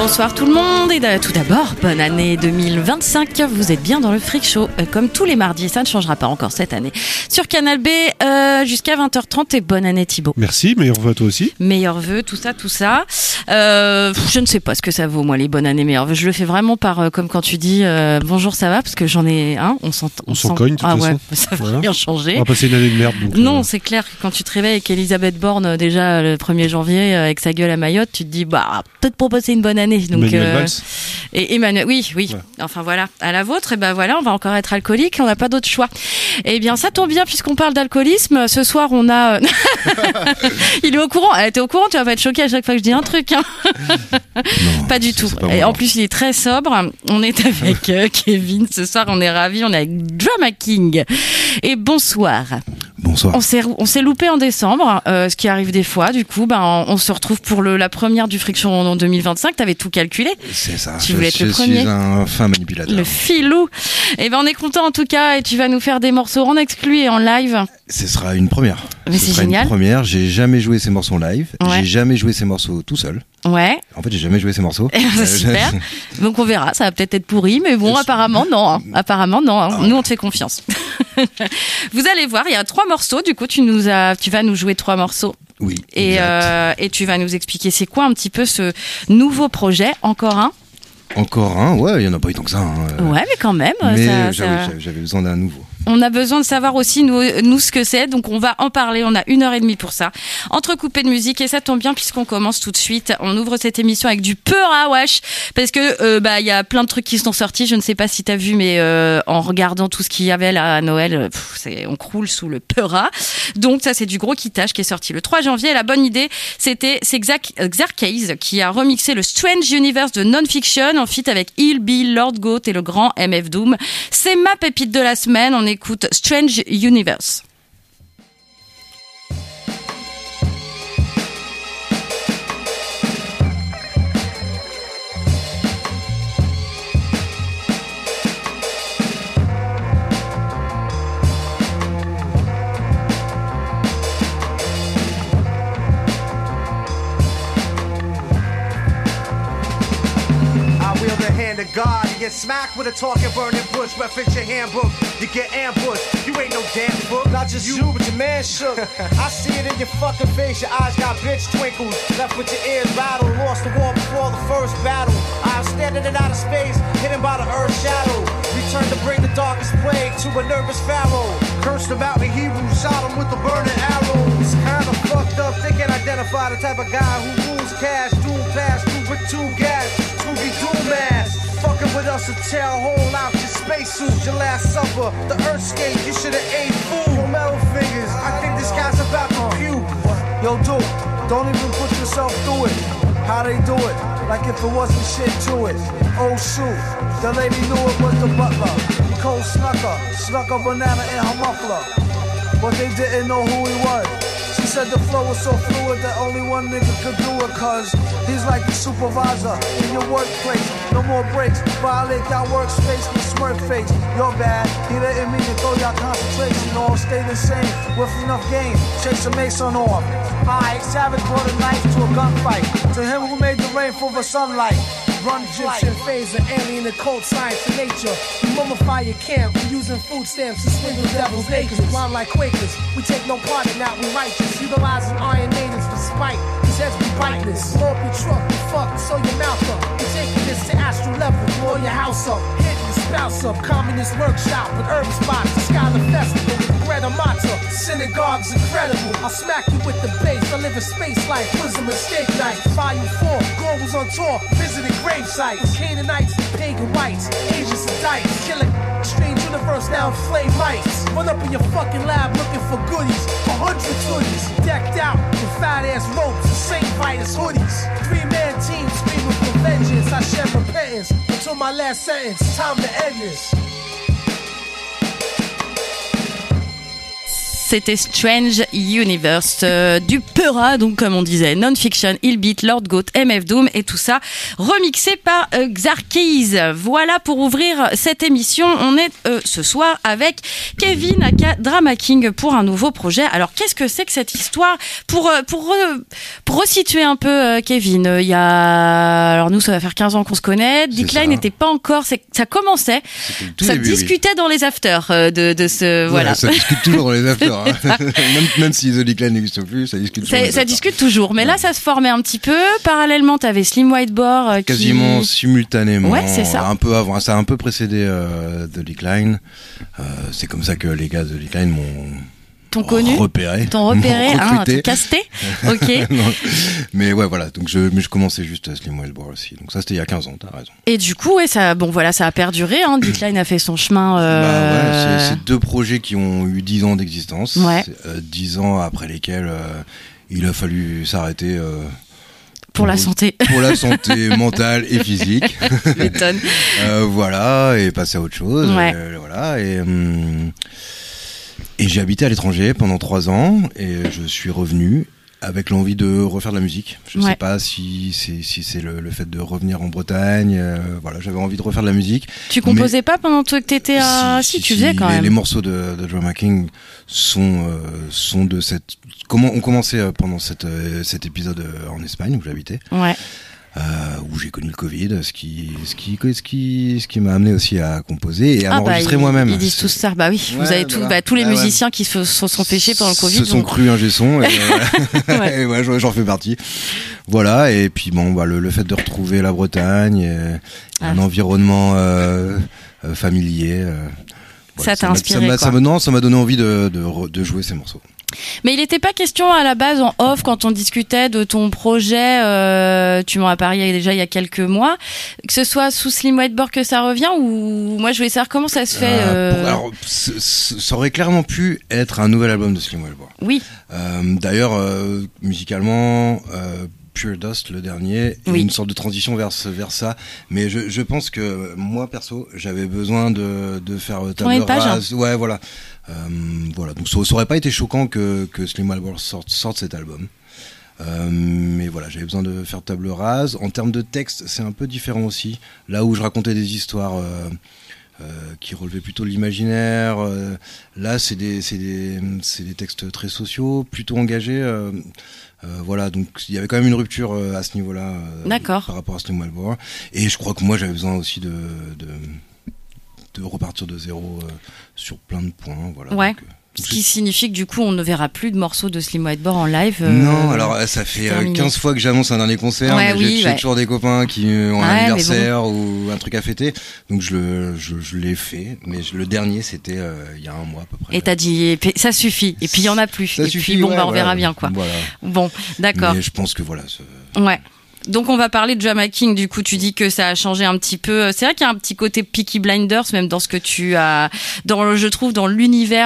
Bonsoir tout le monde et tout d'abord, bonne année 2025. Vous êtes bien dans le Freak Show, comme tous les mardis, ça ne changera pas encore cette année. Sur Canal B, jusqu'à 20h30 et bonne année Thibaut. Merci, meilleurs vœux à toi aussi. Meilleurs vœux, tout ça. Je ne sais pas ce que ça vaut, moi, les bonnes années, meilleurs vœux. Je le fais vraiment par, comme quand tu dis bonjour, ça va, parce que j'en ai un, on s'en cogne, de toute façon. Ouais, ça va rien changer. On va passer une année de merde. Donc, non, c'est clair que quand tu te réveilles avec Elisabeth Borne, déjà le 1er janvier, avec sa gueule à Mayotte, tu te dis, peut-être pour passer une bonne année. Donc, Emmanuel Valls. Et Emmanuel, oui. Ouais. Enfin voilà, à la vôtre, et ben voilà, on va encore être alcoolique, on n'a pas d'autre choix. Eh bien, ça tombe bien puisqu'on parle d'alcoolisme. Ce soir, on a. Il est au courant. T'es au courant, tu vas pas être choqué à chaque fois que je dis un truc. Hein. Non, pas du tout. Et en plus, il est très sobre. On est avec Kevin. Ce soir, on est ravis. On est avec Drama King. Et bonsoir. Bonsoir. On s'est loupé en décembre, ce qui arrive des fois. Du coup, on se retrouve pour la première du Freak Show en 2025. T'avais tout calculé. C'est ça. Tu voulais être le premier. Je suis un fin manipulateur. Le filou. Et on est content en tout cas. Et tu vas nous faire des morceaux en exclu et en live. Ce sera une première. Mais c'est génial. Une première. J'ai jamais joué ces morceaux en live. Ouais. J'ai jamais joué ces morceaux tout seul. Ouais. En fait, j'ai jamais joué ces morceaux. C'est super. Donc on verra. Ça va peut-être être pourri, mais bon, apparemment non. Hein. Apparemment non. Hein. Nous, on te fait confiance. Vous allez voir. Il y a 3 morceaux. Du coup, tu vas nous jouer 3 morceaux. Oui. Et tu vas nous expliquer c'est quoi un petit peu ce nouveau projet. Encore un. Ouais, il y en a pas eu tant que ça. Hein. Ouais, mais quand même. Mais j'avais besoin d'un nouveau. On a besoin de savoir aussi nous ce que c'est, donc on va en parler. On a 1h30 pour ça, entrecoupé de musique, et ça tombe bien puisqu'on commence tout de suite. On ouvre cette émission avec du Peura Wesh, parce que il y a plein de trucs qui sont sortis. Je ne sais pas si t'as vu, mais en regardant tout ce qu'il y avait là à Noël, on croule sous le Peura. Donc ça, c'est du gros kittage qui est sorti le 3 janvier. La bonne idée, c'est Xarcase qui a remixé le Strange Universe de Non-Fiction en feat avec Il Bill, Lord Goat et le grand MF Doom. C'est ma pépite de la semaine. On écoute Strange Universe. God, you get smacked with a talking burning bush. Reference your handbook, you get ambushed. You ain't no damn book. Not just you but your man shook. I see it in your fucking face. Your eyes got bitch twinkles. Left with your ears rattled. Lost the war before the first battle. I'm standing in outer space, hidden by the earth's shadow. Return to bring the darkest plague to a nervous pharaoh. Cursed the mountain Hebrews, shot him with the burning arrows. Kinda fucked up, they can identify the type of guy who rules cash, dual pass, through with 2 gas, Scooby Doo mask. Fucking with us to tear a hole out your spacesuit. Your last supper, the earthscape, you should've ate food. Your metal fingers, I think this guy's about to puke. Yo, dude, don't even put yourself through it. How they do it, like if it wasn't shit to it. Oh shoot, the lady knew it was the butler. Nicole snuck a banana in her muffler. But they didn't know who he was. She said the flow was so fluid that only one nigga could do it, cause he's like the supervisor in your workplace. No more breaks, violate y'all workspace with smirk face. You're bad, he didn't mean to throw y'all concentration off. Stay the same, with enough game, chase a mason off. Alright, Savage brought a knife to a gunfight. To him who made the rain for the sunlight. Run Egyptian phaser, alien occult science and nature. We mummify your camp, we using food stamps to swindle devil's acres. Rhyme like Quakers, we take no part in that, we righteous. Utilizing Iron Maidens for spite, these heads be biteless. Blow up your truck, you fuck, sew your mouth up. We taking this to astral level, blow your house up. Hit your spouse up, communist workshop with urban spots. The Scholar Festival with bread and matzah. Synagogue's incredible, I'll smack you with the bass. I live in space life, was a mistake night. Volume 4, Gore was on tour, visiting grave sites. Canaanites, pagan whites, Asians and dice. Killing strange universe now flame mice. Run up in your fucking lab looking for goodies. 100 hoodies, decked out with fat ass ropes and Saint Vitus hoodies. 3-man team screaming for vengeance. I shed repentance until my last sentence. Time to end this. c'était Strange Universe du Peura, donc comme on disait, Non-Fiction, Illbeat, Lord Goat, MF Doom et tout ça remixé par Xarkeys. Voilà pour ouvrir cette émission. On est ce soir avec Kevin aka Drama King pour un nouveau projet. Alors qu'est-ce que c'est que cette histoire pour resituer un peu Kevin, alors nous ça va faire 15 ans qu'on se connaît. Decline n'était pas encore, ça commençait. Ça début, discutait dans les afters de ce voilà. Ça discute toujours dans les afters. Hein. même si The Decline n'existe plus, ça discute toujours. Ça discute toujours, mais là ça se formait un petit peu. Parallèlement, t'avais Slim Whiteboard quasiment simultanément. Ouais, c'est ça. Un peu avant, ça a un peu précédé The Decline. C'est comme ça que les gars de The Decline m'ont repéré, t'ont casté. Ok. Non. Mais ouais, voilà. Donc je commençais juste à Slim Whiteboard aussi. Donc ça c'était il y a 15 ans, t'as raison. Et du coup, ouais, ça a perduré. Decline a fait son chemin. C'est deux projets qui ont eu 10 ans d'existence. Ouais. 10 ans après lesquels il a fallu s'arrêter. Pour la santé. Pour la santé mentale et physique. M'étonne. Voilà, et passer à autre chose. Ouais. Voilà, et j'ai habité à l'étranger pendant 3 ans, et je suis revenu avec l'envie de refaire de la musique. Je sais pas si c'est le fait de revenir en Bretagne. Voilà, j'avais envie de refaire de la musique. Tu composais pas pendant que t'étais à... Si, tu faisais quand même. Les morceaux de Drama King sont de cette... On commençait pendant cet épisode en Espagne où j'habitais. Ouais. Où j'ai connu le Covid, ce qui m'a amené aussi à composer et à m'enregistrer moi-même. Ils disent tous ça. Bah oui, vous avez tous les musiciens qui se sont pêchés pendant le Covid. Se sont crus ingé son. Et ouais, j'en fais partie. Voilà. Et puis le fait de retrouver la Bretagne, un environnement familier. Ça t'a inspiré. Ça m'a donné envie de jouer ces morceaux. Mais il n'était pas question à la base en off quand on discutait de ton projet, tu m'en as parlé déjà il y a quelques mois, que ce soit sous Slim Whiteboard que ça revient, ou moi je voulais savoir comment ça se fait. Alors ça aurait clairement pu être un nouvel album de Slim Whiteboard. Oui. D'ailleurs musicalement Pure Dust, le dernier, une sorte de transition vers ça, mais je pense que moi perso j'avais besoin de faire table rase. Ouais, voilà. Voilà, donc ça aurait pas été choquant que Slim Whiteboard sorte cet album. Mais voilà, j'avais besoin de faire table rase. En termes de texte, c'est un peu différent aussi. Là où je racontais des histoires qui relevaient plutôt de l'imaginaire, là c'est des textes très sociaux, plutôt engagés. Voilà, donc il y avait quand même une rupture à ce niveau-là par rapport à Slim Whiteboard. Et je crois que moi j'avais besoin aussi de repartir de zéro sur plein de points. Voilà. Ouais. Ce qui signifie que du coup on ne verra plus de morceaux de Slim Whiteboard en live. Non, alors ça fait 15 fois que j'annonce un dernier concert, mais j'ai toujours des copains qui ont un anniversaire ou un truc à fêter, donc je l'ai fait, mais le dernier c'était il y a un mois à peu près. Et t'as dit ça suffit, et puis il y en a plus, et puis on verra bien quoi. Voilà. Bon, d'accord. Mais je pense que voilà. Ouais. Donc on va parler de Drama King, du coup tu dis que ça a changé un petit peu. C'est vrai qu'il y a un petit côté Peaky Blinders même dans ce que tu as, je trouve dans l'univers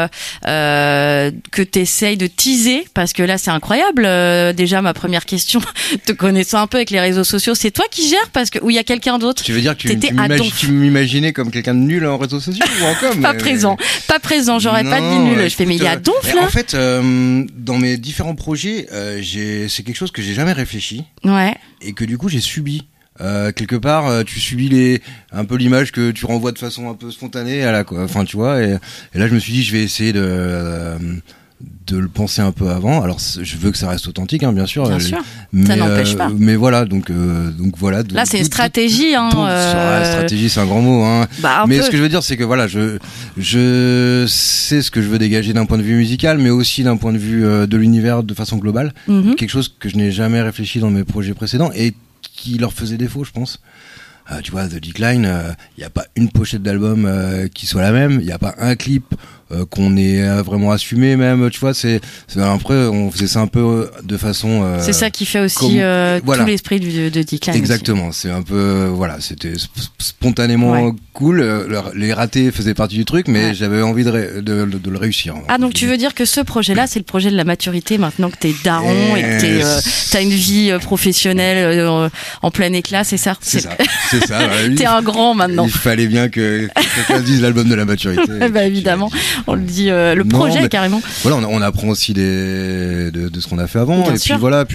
que t'essayes de teaser, parce que là c'est incroyable. Déjà ma première question, te connaissant un peu avec les réseaux sociaux, c'est toi qui gères ou il y a quelqu'un d'autre? Tu veux dire que tu m'imaginais comme quelqu'un de nul en réseaux sociaux ou encore pas présent, j'aurais pas dit nul. Je fais mais il y a Donf là. En fait dans mes différents projets c'est quelque chose que j'ai jamais réfléchi. Ouais. Et que du coup j'ai subi. Quelque part tu subis un peu l'image que tu renvoies de façon un peu spontanée à enfin tu vois, et là je me suis dit je vais essayer de le penser un peu avant. Alors je veux que ça reste authentique bien sûr, mais, ça n'empêche pas, mais voilà donc voilà là c'est une stratégie stratégie c'est un grand mot mais ce que je veux dire c'est que voilà je sais ce que je veux dégager d'un point de vue musical, mais aussi d'un point de vue de l'univers de façon globale, quelque chose que je n'ai jamais réfléchi dans mes projets précédents et qui leur faisait défaut, je pense. Tu vois, The Decline, il n'y a pas une pochette d'album qui soit la même, il n'y a pas un clip qu'on ait vraiment assumé même, tu vois, après on faisait ça un peu de façon c'est ça qui fait aussi tout l'esprit de Decline. Exactement, c'est un peu c'était spontanément cool, les ratés faisaient partie du truc, mais j'avais envie de le réussir. Donc tu veux dire que ce projet-là, c'est le projet de la maturité maintenant que t'es daron et que t'as une vie professionnelle en plein éclat, c'est ça? C'est ça. T'es un grand maintenant. Il fallait bien que quelqu'un dise l'album de la maturité. Évidemment. On le dit, le projet mais carrément. Voilà, on apprend aussi de ce qu'on a fait avant. Bien et sûr. puis voilà,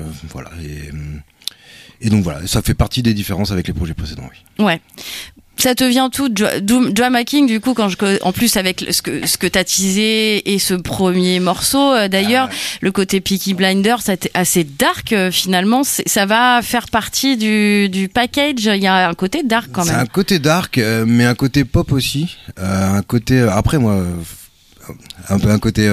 et donc voilà, ça fait partie des différences avec les projets précédents. Oui. Ouais. Ça te vient tout Drama King, du coup, en plus avec ce que t'as teasé et ce premier morceau, d'ailleurs, le côté Peaky Blinders, c'était assez dark, finalement, ça va faire partie du package. Il y a un côté dark quand même. C'est un côté dark, mais un côté pop aussi, un côté, après moi, un côté.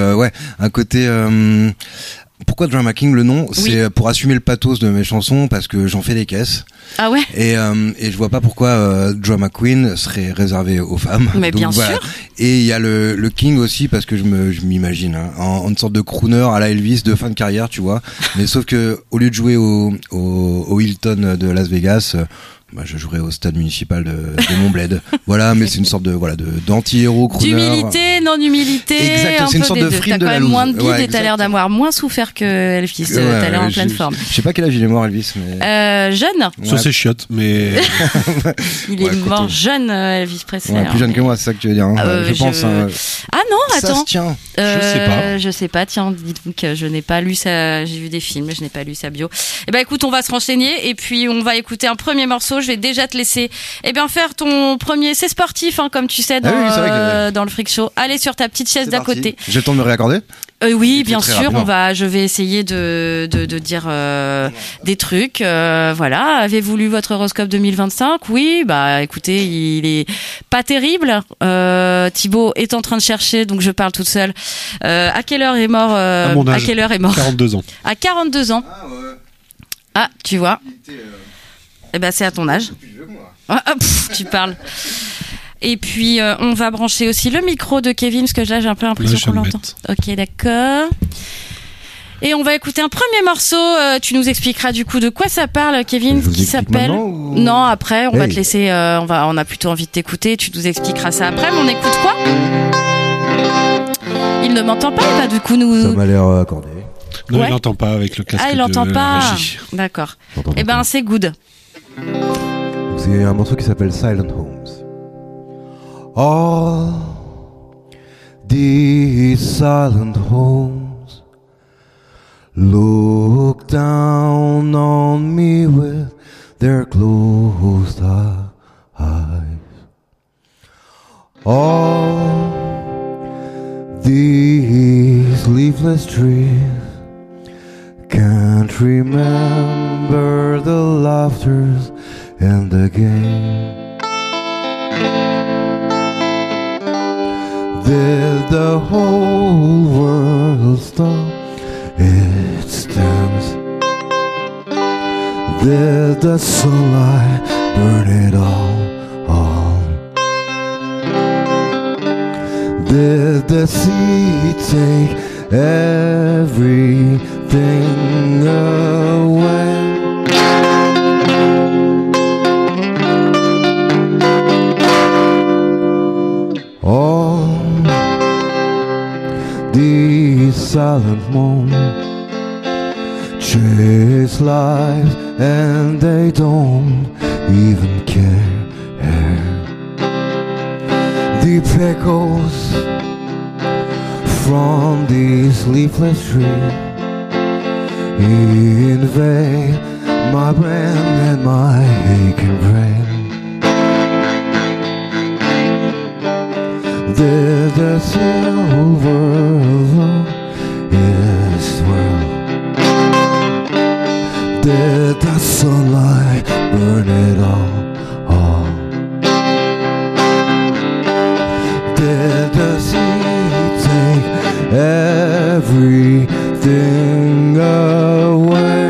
Pourquoi Drama King, le nom? C'est pour assumer le pathos de mes chansons, parce que j'en fais des caisses. Ah ouais? Et je vois pas pourquoi Drama Queen serait réservé aux femmes. Mais donc, bien voilà. sûr. Et il y a le King aussi, parce que je m'imagine en une sorte de crooner à la Elvis de fin de carrière, tu vois. Mais sauf que au lieu de jouer au Hilton de Las Vegas, je jouerais au stade municipal de Montbled. Voilà, mais c'est une sorte d'anti-héros crooner. D'humilité, non-humilité. Exact, c'est une sorte de frime de la T'as quand même loose. moins de bide Ouais, et t'as l'air d'avoir moins souffert que Elvis. T'as l'air en pleine forme. Je sais pas quel âge il est mort, Elvis, mais. Jeune. Sur ses chiottes, mais. Il est mort jeune, Elvis Presley. Ouais, plus jeune que moi, c'est ça que tu veux dire. Je pense. Ah non, attends. Ça se tient. Je sais pas. Tiens, dites-vous que je n'ai pas lu ça. J'ai vu des films, mais je n'ai pas lu sa bio. Eh ben, écoute, on va se renseigner et puis on va écouter un premier morceau. Je vais déjà te laisser, faire ton premier. C'est sportif, comme tu sais, dans le Freak Show. Allez sur ta petite chaise d'à côté. J'ai le temps de me réaccorder? Oui, bien sûr. Je vais essayer de dire des trucs. Voilà. Avez-vous lu votre horoscope 2025? Oui. Écoutez, il est pas terrible. Thibaut est en train de chercher, donc je parle toute seule. À quelle heure est mort? À mon âge. À quelle heure est mort? 42 ans. À 42 ans. Ah ouais. Ah, tu vois. C'est à ton âge. Tu parles. Et puis, on va brancher aussi le micro de Kevin, parce que là, j'ai un peu l'impression qu'on l'entend. Ok, d'accord. Et on va écouter un premier morceau. Tu nous expliqueras du coup de quoi ça parle, Kevin, qui s'appelle... Non, après, on va te laisser... on a plutôt envie de t'écouter. Tu nous expliqueras ça après, mais on écoute quoi? Il ne m'entend pas, il va du coup nous... Ça m'a l'air accordé. Non, Ouais. il n'entend pas avec le casque. Ah, il n'entend pas. Régie. D'accord. C'est good. C'est un morceau qui s'appelle Silent Homes. All these silent homes look down on me with their closed eyes. All these leafless trees can't remember the laughters and the game. Did the whole world stop? It stands. Did the sunlight burn it all? Did the sea take everything away? All these silent moments chase life and they don't even care. Deep echoes from these leafless trees invade my brain and my aching brain. Did the silver of this world? Did the sunlight burn it all? Did the sea take everything away?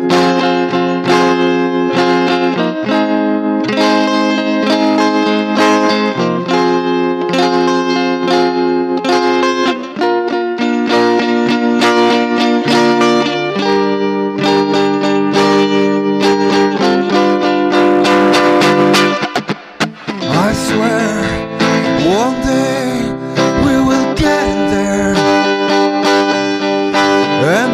I swear one day we will get there, and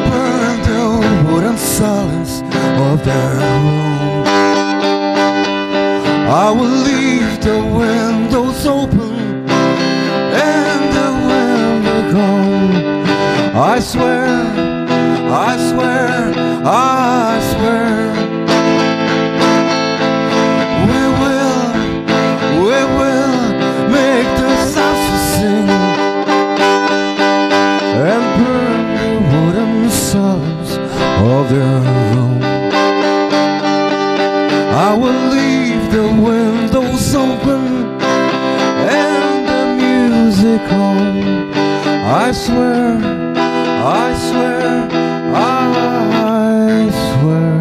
is open and the music on. I swear, I swear, I swear.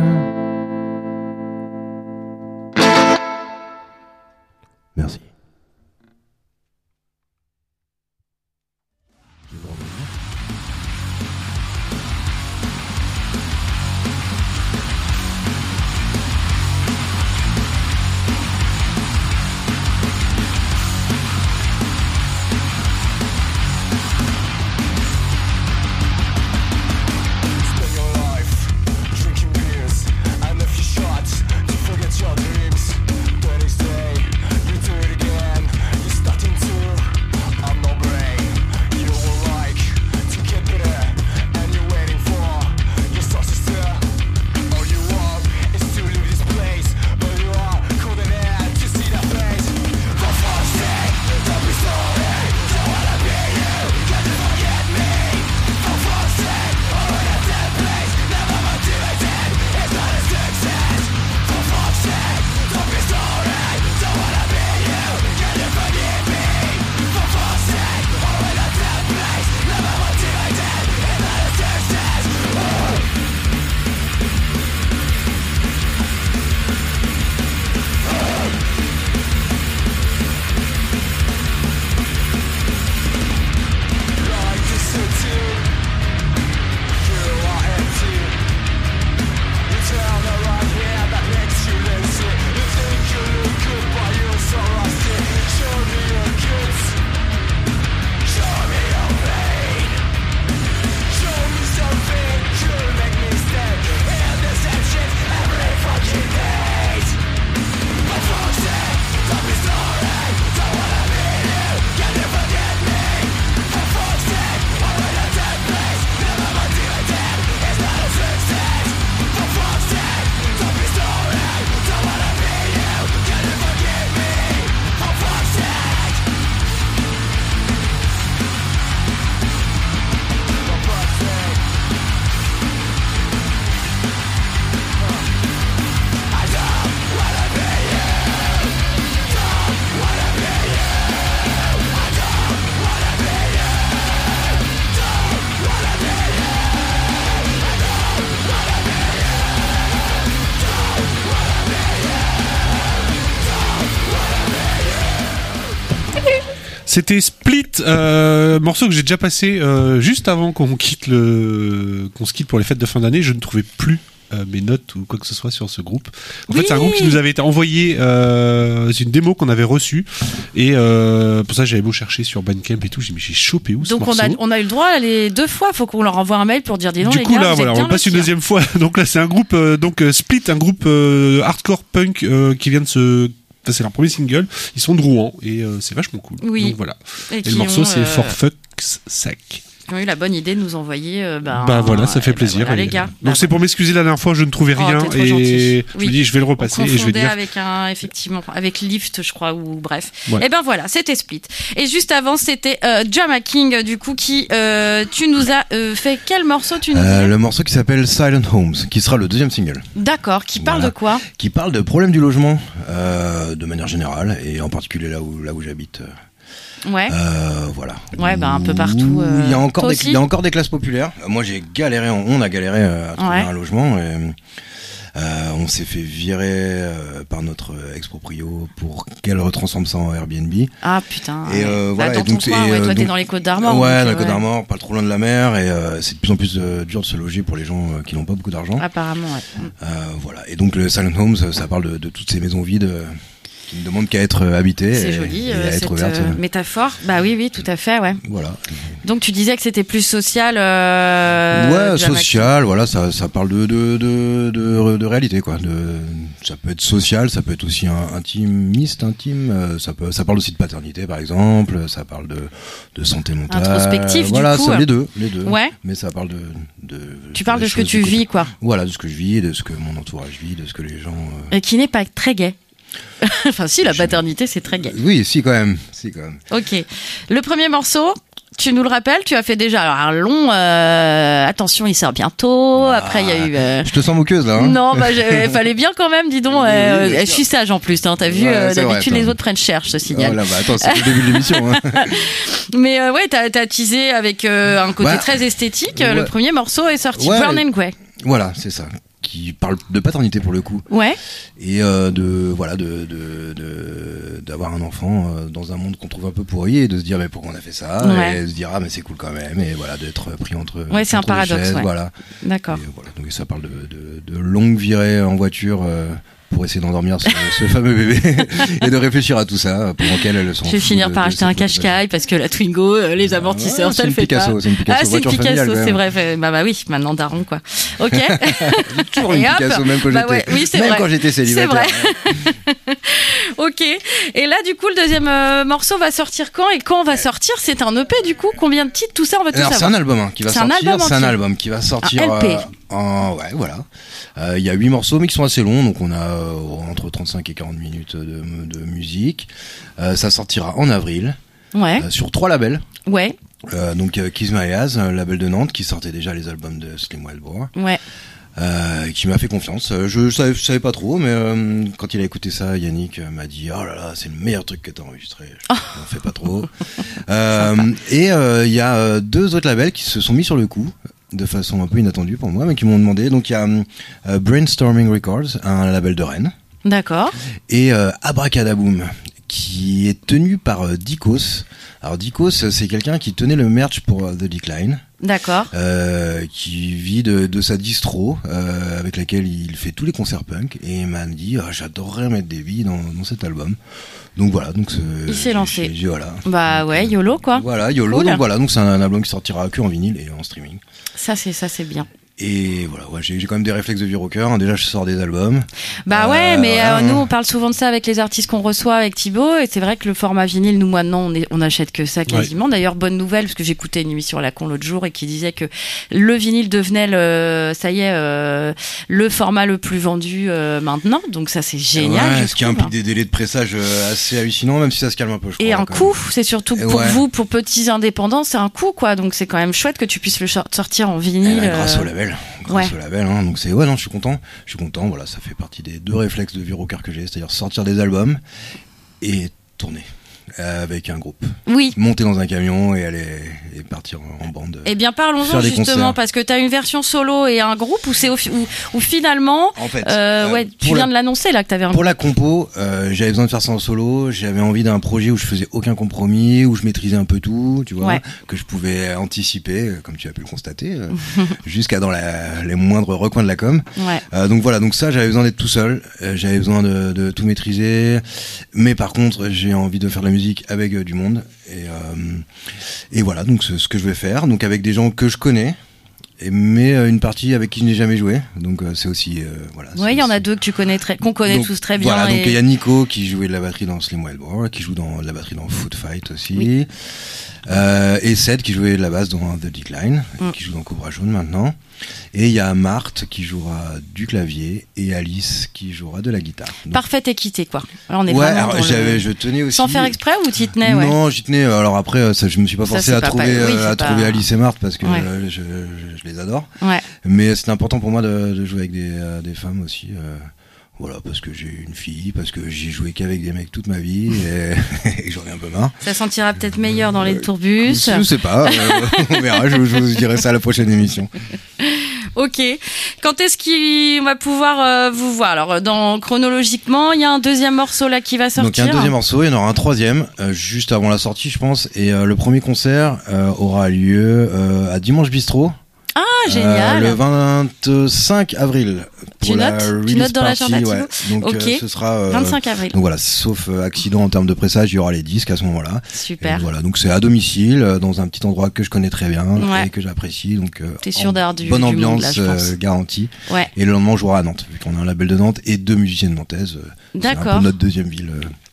Merci. C'était Split, morceau que j'ai déjà passé juste avant qu'on se quitte pour les fêtes de fin d'année. Je ne trouvais plus mes notes ou quoi que ce soit sur ce groupe. En fait, c'est un groupe qui nous avait été envoyé, c'est une démo qu'on avait reçue, et pour ça j'avais beau chercher sur Bandcamp et tout, j'ai chopé où ce morceau. Donc on a eu le droit à les 2 fois, faut qu'on leur envoie un mail pour dire dis non les gars. Du coup là voilà, on passe une deuxième fois. Donc là c'est un groupe Split, un groupe hardcore punk qui vient de se... c'est leur premier single, ils sont de Rouen et c'est vachement cool. Oui. Donc voilà. Et le morceau c'est For Fuck's Sake. Qui ont eu la bonne idée de nous envoyer voilà, ça fait plaisir. Voilà, les gars. Donc c'est pour m'excuser, la dernière fois je ne trouvais rien et je me dis je vais le repasser et je vais dire avec avec Lift je crois, ou bref. Ouais. Et ben voilà, c'était Split. Et juste avant c'était Drama King du coup qui tu nous as fait quel morceau le morceau qui s'appelle Silent Homes, qui sera le deuxième single. D'accord, qui parle de quoi? Qui parle de problèmes du logement de manière générale et en particulier là où j'habite. Ouais. Voilà. Ouais, un peu partout. Il y a encore des classes populaires. Moi, on a galéré à trouver un logement. Et, on s'est fait virer par notre ex-proprio pour qu'elle retransforme ça en Airbnb. Ah putain. Et voilà. Dans ton coin, toi t'es dans les Côtes d'Armor. Ouais, dans les Côtes d'Armor, pas trop loin de la mer. Et c'est de plus en plus dur de se loger pour les gens qui n'ont pas beaucoup d'argent. Apparemment, ouais. Voilà. Et donc le Silent Homes, ça parle de toutes ces maisons vides. Qui ne demande qu'à être habité. C'est joli, cette métaphore. Bah oui, tout à fait, ouais. Voilà. Donc tu disais que c'était plus social. Ouais, social. Voilà, ça parle de réalité, quoi. Ça peut être social, ça peut être aussi intime. Ça parle aussi de paternité, par exemple. Ça parle de santé mentale. Introspectif, voilà, du coup. Les deux. Ouais. Mais ça parle Tu parles de ce que tu vis, quoi. Voilà, de ce que je vis, de ce que mon entourage vit, de ce que les gens. Et qui n'est pas très gai. Enfin si, la paternité c'est très gay. Oui, si quand même. Ok. Le premier morceau, Tu nous le rappelles, tu as fait déjà alors, un long... attention, il sort bientôt. Après, il y a eu... Je te sens moqueuse, là. Hein. Non, fallait bien quand même, dis donc. Je suis sage en plus, hein, t'as vu, d'habitude les autres prennent cher, je te signale. Voilà, attends, c'est le début de l'émission. Hein. Mais ouais, t'as teasé avec un côté très esthétique. Le premier morceau est sorti, Brown and Grey. Voilà, c'est ça. Qui parle de paternité pour le coup. Ouais. Et d'avoir un enfant dans un monde qu'on trouve un peu pourri et de se dire mais pourquoi on a fait ça et de se dire mais c'est cool quand même et voilà d'être pris entre c'est un paradoxe chaises, voilà. D'accord. Et, voilà. Donc ça parle de longues virées en voiture pour essayer d'endormir ce fameux bébé et de réfléchir à tout ça pendant qu'elle le sent. Je vais finir par acheter un Qashqai parce que la Twingo, les amortisseurs, ça le fait pas. C'est une Picasso, c'est une Picasso, c'est vrai. Bah oui, maintenant daron quoi. Ok. J'ai toujours une Picasso même quand j'étais célibataire. C'est vrai. Ok. Et là du coup le deuxième morceau va sortir quand et quand on va sortir? C'est un EP du coup. Combien de titres? Tout ça on va tout savoir. C'est un album qui va sortir. C'est un album qui va sortir. Un LP. Ouais, voilà. Il y a 8 morceaux mais qui sont assez longs, donc on a entre 35 et 40 minutes de musique. Ça sortira en avril. Ouais. Sur 3 labels. Ouais. Donc Kiss My Ass, un label de Nantes qui sortait déjà les albums de Slim Wild Boar. Ouais. Qui m'a fait confiance. Je savais pas trop, mais quand il a écouté ça, Yannick m'a dit oh là là, c'est le meilleur truc que t'as enregistré. Je n'en fais pas trop. Et il y a 2 autres labels qui se sont mis sur le coup de façon un peu inattendue pour moi, mais qui m'ont demandé. Donc il y a Brainstorming Records, un label de Rennes. D'accord. Et Abracadaboom, qui est tenu par Dikos. Alors Dikos, c'est quelqu'un qui tenait le merch pour The Decline. D'accord. Qui vit de sa distro, avec laquelle il fait tous les concerts punk, et il m'a dit j'adorerais mettre des billes dans cet album. Donc voilà, donc il s'est lancé. Voilà. Bah ouais, YOLO quoi. Voilà, YOLO. Cool. Donc voilà, donc c'est un album qui sortira que en vinyle et en streaming. Ça c'est bien. Et voilà, ouais, j'ai quand même des réflexes de vieux rocker. Hein. Déjà, je sors des albums. Bah ouais, mais nous, on parle souvent de ça avec les artistes qu'on reçoit avec Thibaut. Et c'est vrai que le format vinyle, nous, maintenant, on achète que ça quasiment. Ouais. D'ailleurs, bonne nouvelle, parce que j'écoutais une émission à la con l'autre jour et qui disait que le vinyle devenait le format le plus vendu maintenant. Donc ça, c'est génial. Ouais, ce qui implique des délais de pressage assez hallucinants, même si ça se calme un peu, je crois. Et un coût, c'est surtout pour vous, pour petits indépendants, c'est un coût, quoi. Donc c'est quand même chouette que tu puisses le sortir en vinyle. Grâce au label. Grâce au label, hein. Donc c'est non, je suis content, voilà, ça fait partie des 2 réflexes de vieux rocker que j'ai, c'est-à-dire sortir des albums et tourner avec un groupe. Oui. Monter dans un camion et aller et partir en bande. Eh bien, parlons-en justement, parce que tu as une version solo et un groupe où c'est où finalement, en fait, tu viens de l'annoncer là que tu avais un pour la compo, j'avais besoin de faire ça en solo, j'avais envie d'un projet où je faisais aucun compromis, où je maîtrisais un peu tout, tu vois, que je pouvais anticiper, comme tu as pu le constater, jusqu'à dans les moindres recoins de la com. Ouais. Donc voilà, donc ça, j'avais besoin d'être tout seul, j'avais besoin de tout maîtriser, mais par contre, j'ai envie de faire de la musique avec du monde et voilà, donc c'est ce que je vais faire, donc avec des gens que je connais, mais une partie avec qui je n'ai jamais joué, donc c'est aussi voilà. Ouais, il y en a 2 que tu connais qu'on connaît tous très bien. Voilà, donc il y a Nico qui jouait de la batterie dans Slim Wild Boar, qui joue de la batterie dans Food Fight aussi. Oui. Et Seth qui jouait de la basse dans The Decline, qui joue dans Cobra Jaune maintenant. Et il y a Marthe qui jouera du clavier et Alice qui jouera de la guitare. Donc... Parfaite équité, quoi. Alors on est vraiment dans je tenais aussi. Sans faire exprès ou t'y tenais? Non, j'y tenais. Alors après, je me suis pas forcé à trouver Alice et Marthe parce que je les adore. Ouais. Mais c'est important pour moi de jouer avec des femmes aussi. Voilà, parce que j'ai une fille, parce que j'ai joué qu'avec des mecs toute ma vie et j'en ai un peu marre. Ça sentira peut-être meilleur dans les tourbus. Je sais pas, on verra, je vous dirai ça à la prochaine émission. Ok. Quand est-ce qu'on va pouvoir vous voir? Alors, chronologiquement, il y a un 2e morceau là qui va sortir. Donc il y a un 2e morceau, il y en aura un 3e juste avant la sortie, je pense. Et le premier concert aura lieu à Dimanche Bistrot. Ah, génial. Le 25 avril. Tu notes dans l'agenda, ouais. Donc ce sera 25 avril. Donc voilà, sauf accident en termes de pressage, il y aura les disques à ce moment-là. Super. Et voilà, donc c'est à domicile, dans un petit endroit que je connais très bien et que j'apprécie. Donc t'es sûr d'avoir bonne ambiance garantie. Ouais. Et le lendemain, on jouera à Nantes, vu qu'on a un label de Nantes et 2 musiciennes nantaises. D'accord. C'est un peu notre 2e ville.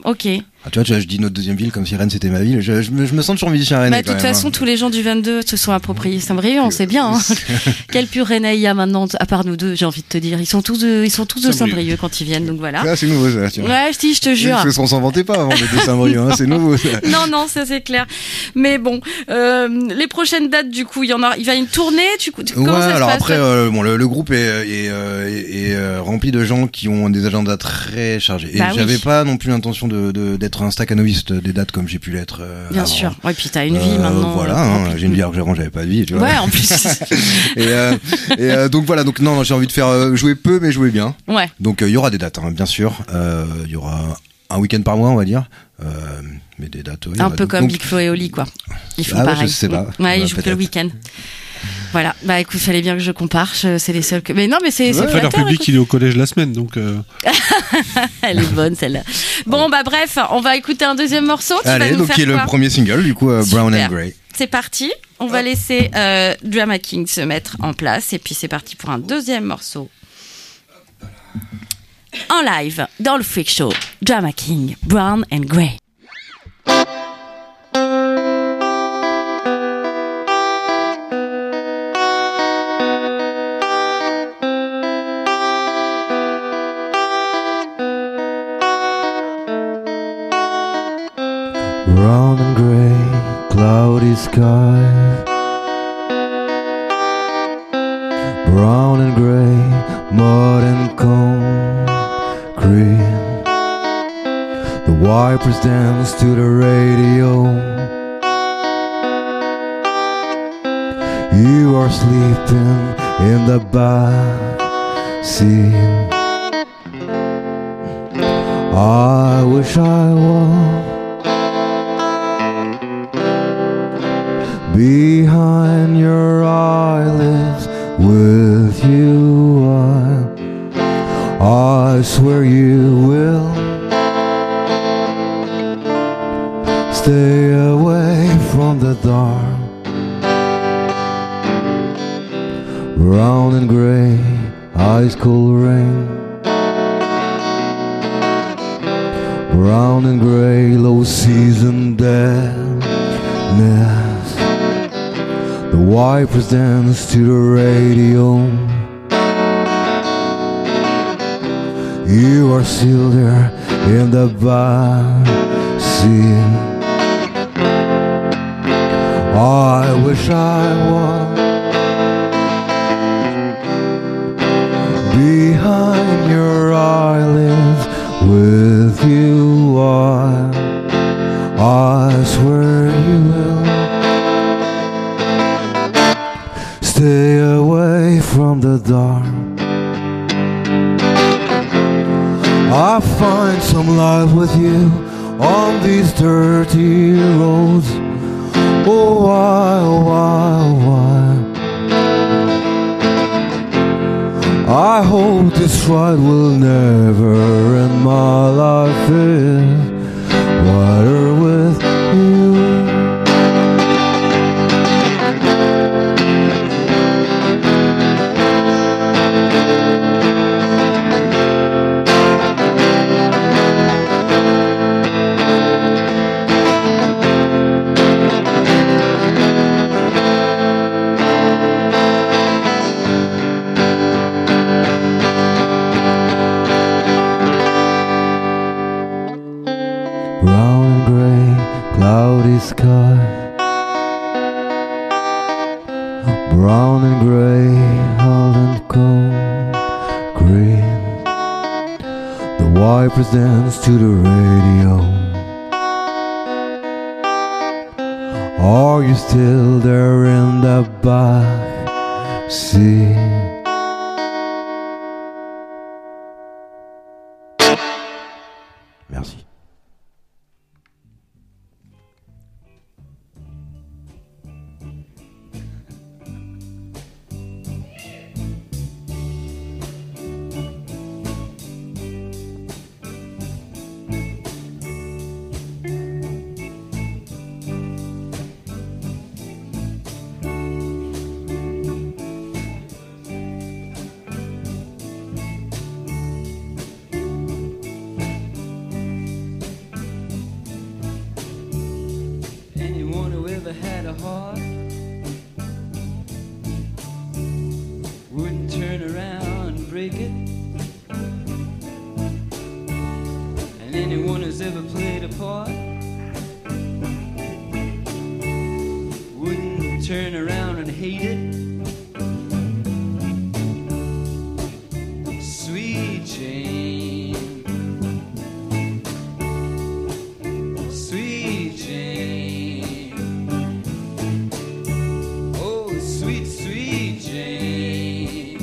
Ok. Ah, tu vois, je dis notre deuxième ville comme si Rennes c'était ma ville. Je me sens toujours musicien rennais. De toute façon, tous les gens du 22 se sont appropriés Saint-Brieuc, on sait bien. Hein. Quel pur Rennais il y a maintenant, à part nous deux, j'ai envie de te dire. Ils sont tous de Saint-Brieuc quand ils viennent, donc voilà. Ah, c'est nouveau ça. Tu vois. Ouais, je te jure. Parce qu'on s'en vantait pas avant d'être de Saint-Brieuc, hein, c'est nouveau ça. Non, ça c'est clair. Mais bon, les prochaines dates, du coup, il y a une tournée. Comment ça se alors passe après, le groupe est rempli de gens qui ont des agendas très chargés. Et j'avais pas non plus l'intention d'être un staccanoviste des dates comme j'ai pu l'être. Bien avant. sûr. Ouais, puis t'as une vie maintenant. Voilà, j'ai une vie alors que avant j'avais pas de vie. Tu vois. Ouais, en plus. et donc voilà, donc non, j'ai envie de faire jouer peu mais jouer bien. Ouais. Donc il y aura des dates, hein, bien sûr. Il y aura un week-end par mois, on va dire. Mais des dates. Un peu comme Big Flo et Oli, quoi. Ils font pareil. Je sais pas. Ouais, ils jouent que le week-end. Voilà, bah écoute, fallait bien que je compare, c'est les seuls que... Mais non, mais c'est flatteur, leur public, écoute. il est au collège la semaine, donc... Elle est bonne, celle-là. Bon, bah bref, on va écouter un deuxième morceau. Allez, donc qui est le premier single, du coup, Brown and Grey. C'est parti, on va laisser Drama King se mettre en place, et puis c'est parti pour un deuxième morceau. En live, dans le Freak Show, Drama King, Brown and Grey. Brown and grey, cloudy sky. Brown and grey, mud and concrete. The wipers dance to the radio. You are sleeping in the back seat. I wish I was behind your eyelids with you. I swear you will stay away from the dark. Brown and grey, ice cold rain. Brown and grey, low season deadness. The wipers dance to the radio. You are still there in the back seat. I wish I was behind your eyelids with you. I swear you will stay away from the dark. I find some life with you on these dirty roads. Oh, why? I hope this ride will never end. My life is wider with you. Brown and grey, cloudy sky. Brown and grey, held and cold green. The wipers dance to the radio. Are you still there in the back seat? Merci. ever had a heart wouldn't turn around and break it. And anyone who's ever played a part wouldn't turn around and hate it. Sweet Jane, sweet Jane, oh sweet, sweet Jane.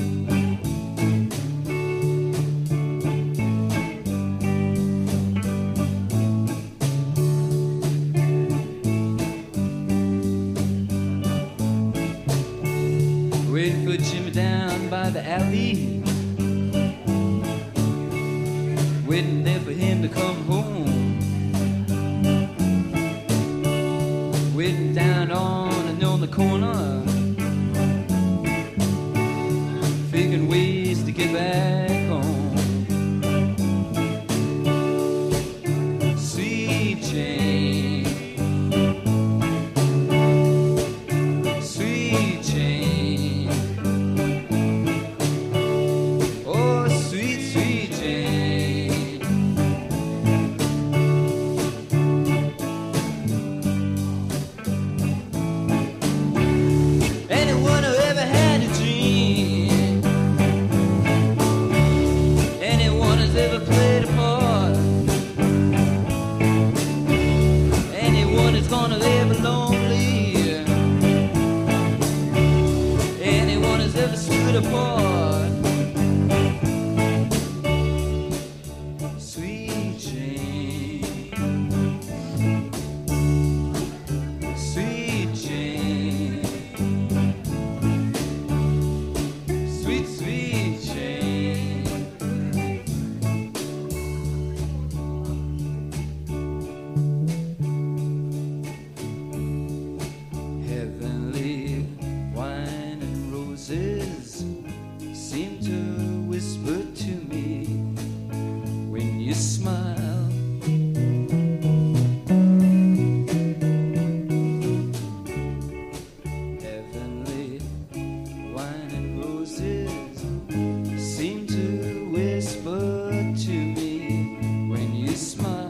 Waiting for Jimmy down by the alley, waiting there for him to come home, waiting down on the corner, figuring ways to get back home. Sweet Jane, sweet Jane, oh sweet, sweet Jane. Anyone who ever had a dream, anyone who's ever played a part, anyone who's gonna live lonely, anyone who's ever stood apart. Sweet Jane, sweet Jane, sweet, sweet Jane. Heavenly wine and roses seem to whisper to me when you smile. Heavenly wine and roses seem to whisper to me when you smile.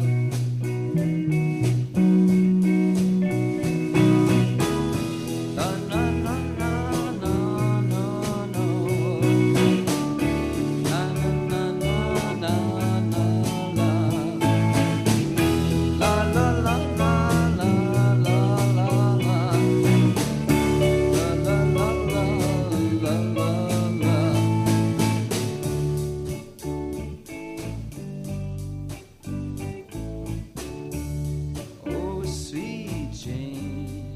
Na na na na na na no. Na na na na na na la. La la la la la la la la. La la la la la la. Oh sweet Jane,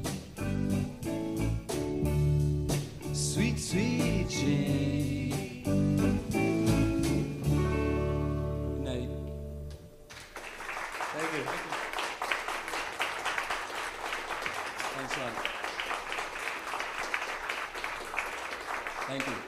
sweet, sweet Jane. Good night. Thank you. Thanks a lot. Thank you.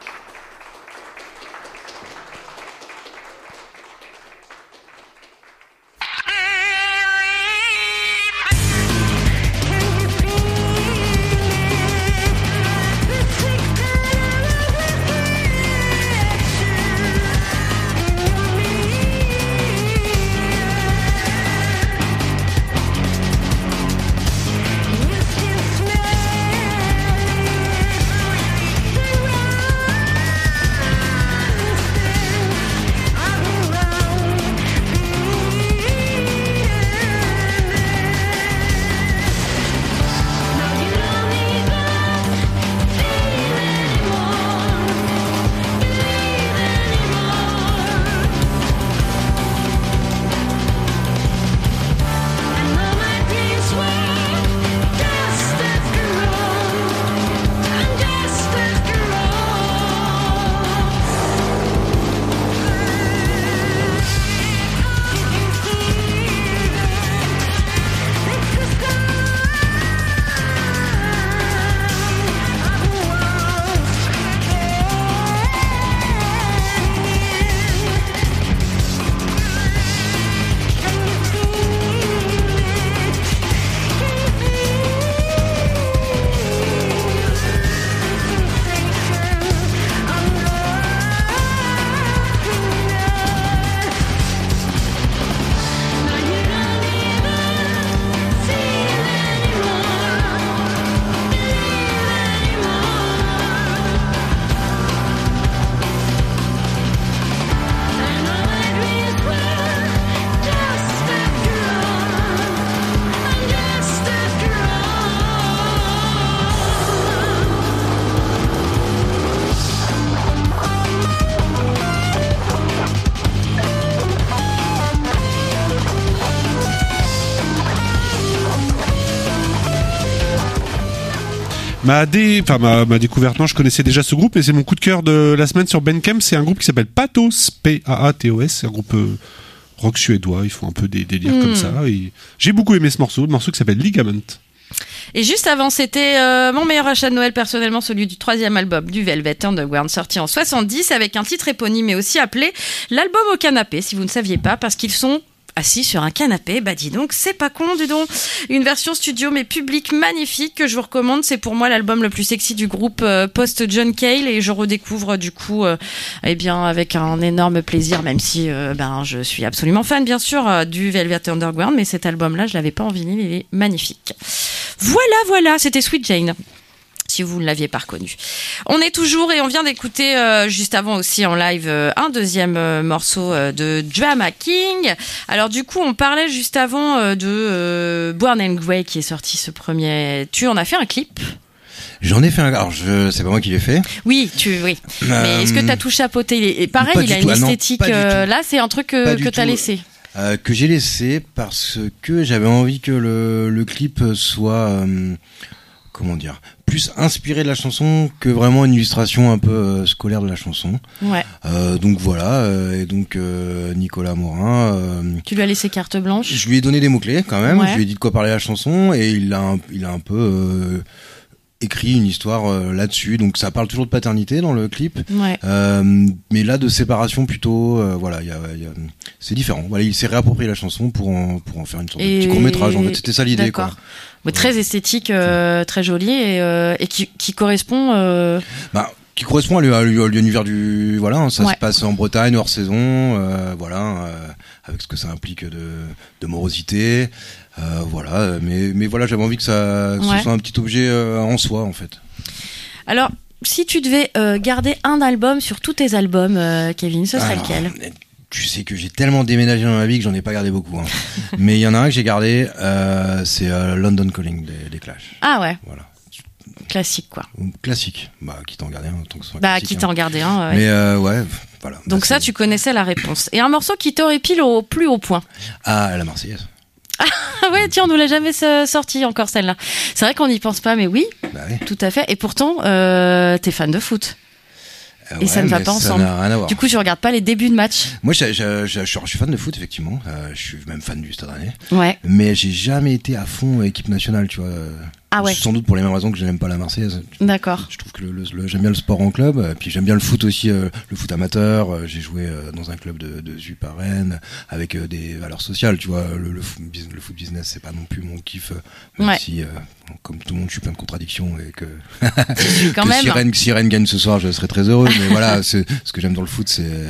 You still smell Ma découverte, non, je connaissais déjà ce groupe, et c'est mon coup de cœur de la semaine sur Bandcamp. C'est un groupe qui s'appelle Pathos, P-A-A-T-O-S. C'est un groupe rock suédois. Ils font un peu des délires comme ça. Et j'ai beaucoup aimé ce morceau qui s'appelle Ligament. Et juste avant, c'était mon meilleur achat de Noël personnellement, celui du 3e album du Velvet Underground, sorti en 70 avec un titre éponyme, mais aussi appelé l'album au canapé, si vous ne saviez pas, parce qu'ils sont assis sur un canapé. Bah dis donc, c'est pas con, dis donc. Une version studio mais publique magnifique que je vous recommande. C'est pour moi l'album le plus sexy du groupe post-John Cale, et je redécouvre du coup eh bien avec un énorme plaisir, même si je suis absolument fan bien sûr du Velvet Underground, mais cet album-là je l'avais pas en vinyle, il est magnifique. Voilà, c'était Sweet Jane, si vous ne l'aviez pas reconnu. On est toujours, et on vient d'écouter juste avant aussi en live un deuxième morceau de Drama King. Alors du coup, on parlait juste avant de Born and Grey qui est sorti ce premier. Tu en as fait un clip? J'en ai fait un. Alors, c'est pas moi qui l'ai fait. Oui. Mais est-ce que t'as tout chapeauté? Et pareil, il a une esthétique. Là, c'est un truc que t'as laissé. Que j'ai laissé parce que j'avais envie que le clip soit plus inspiré de la chanson que vraiment une illustration un peu scolaire de la chanson. Ouais. Donc voilà, et donc Nicolas Morin. Tu lui as laissé carte blanche. Je lui ai donné des mots-clés quand même. Ouais. Je lui ai dit de quoi parler la chanson, et il a un peu écrit une histoire là-dessus. Donc ça parle toujours de paternité dans le clip. Ouais. Mais là de séparation plutôt. Voilà, c'est différent. Voilà, il s'est réapproprié la chanson pour en faire une sorte de petit court-métrage. En fait, c'était ça l'idée. D'accord. Quoi. Ouais, très esthétique, très joli, et qui correspond. Qui correspond à l'univers du ça ouais. se passe en Bretagne hors saison, avec ce que ça implique de morosité, mais voilà, j'avais envie que ce soit un petit objet en soi en fait. Alors, si tu devais garder un album sur tous tes albums, Kevin, ce serait lequel? Tu sais que j'ai tellement déménagé dans ma vie que j'en ai pas gardé beaucoup. Hein. Mais il y en a un que j'ai gardé, c'est London Calling des Clash. Ah ouais. Voilà. Classique quoi. Classique. Qui t'en gardait un, tant que ce soit classique. Qui t'en gardait un. Ouais. Mais voilà. Donc ça, tu connaissais la réponse. Et un morceau qui t'aurait pile au plus haut point. Ah, la Marseillaise. Ah ouais, tiens, on nous l'a jamais sorti encore celle-là. C'est vrai qu'on n'y pense pas, mais oui, tout à fait. Et pourtant, t'es fan de foot. Et ça ne va pas ensemble. Ça n'a rien à voir. Du coup, tu regardes pas les débuts de match? Moi, je suis fan de foot, effectivement. Je suis même fan du Stade Rennais. Ouais. Mais j'ai jamais été à fond équipe nationale, tu vois. Ah ouais. Sans doute pour les mêmes raisons que je n'aime pas la Marseillaise. D'accord. Je trouve que j'aime bien le sport en club, puis j'aime bien le foot aussi, le foot amateur. J'ai joué dans un club de ZUP à Rennes, avec des valeurs sociales, tu vois. Le foot business, c'est pas non plus mon kiff, même si, comme tout le monde, je suis plein de contradictions, et que, quand même. Si Rennes gagne ce soir, je serais très heureux. Mais voilà, ce que j'aime dans le foot,